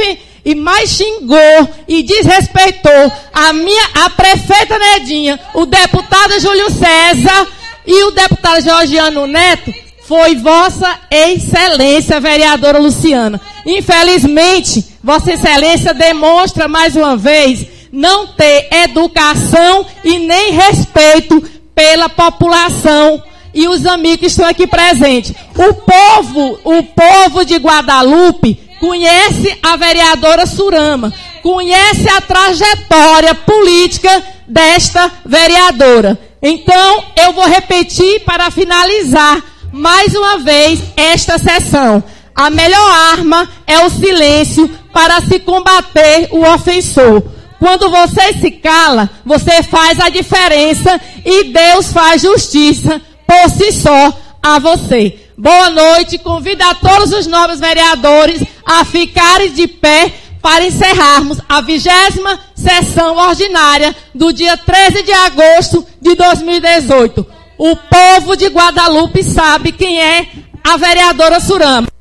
e desrespeitou a prefeita Nedinha, o deputado Júlio César e o deputado Georgiano Neto, foi Vossa Excelência, vereadora Luciana. Infelizmente, Vossa Excelência demonstra mais uma vez não ter educação e nem respeito pela população e os amigos que estão aqui presentes. O povo de Guadalupe conhece a vereadora Surama, conhece a trajetória política desta vereadora. Então, eu vou repetir para finalizar mais uma vez esta sessão. A melhor arma é o silêncio para se combater o ofensor. Quando você se cala, você faz a diferença e Deus faz justiça por si só a você. Boa noite, convido a todos os nobres vereadores a ficarem de pé para encerrarmos a 20ª sessão ordinária do dia 13 de agosto de 2018. O povo de Guadalupe sabe quem é a vereadora Surama.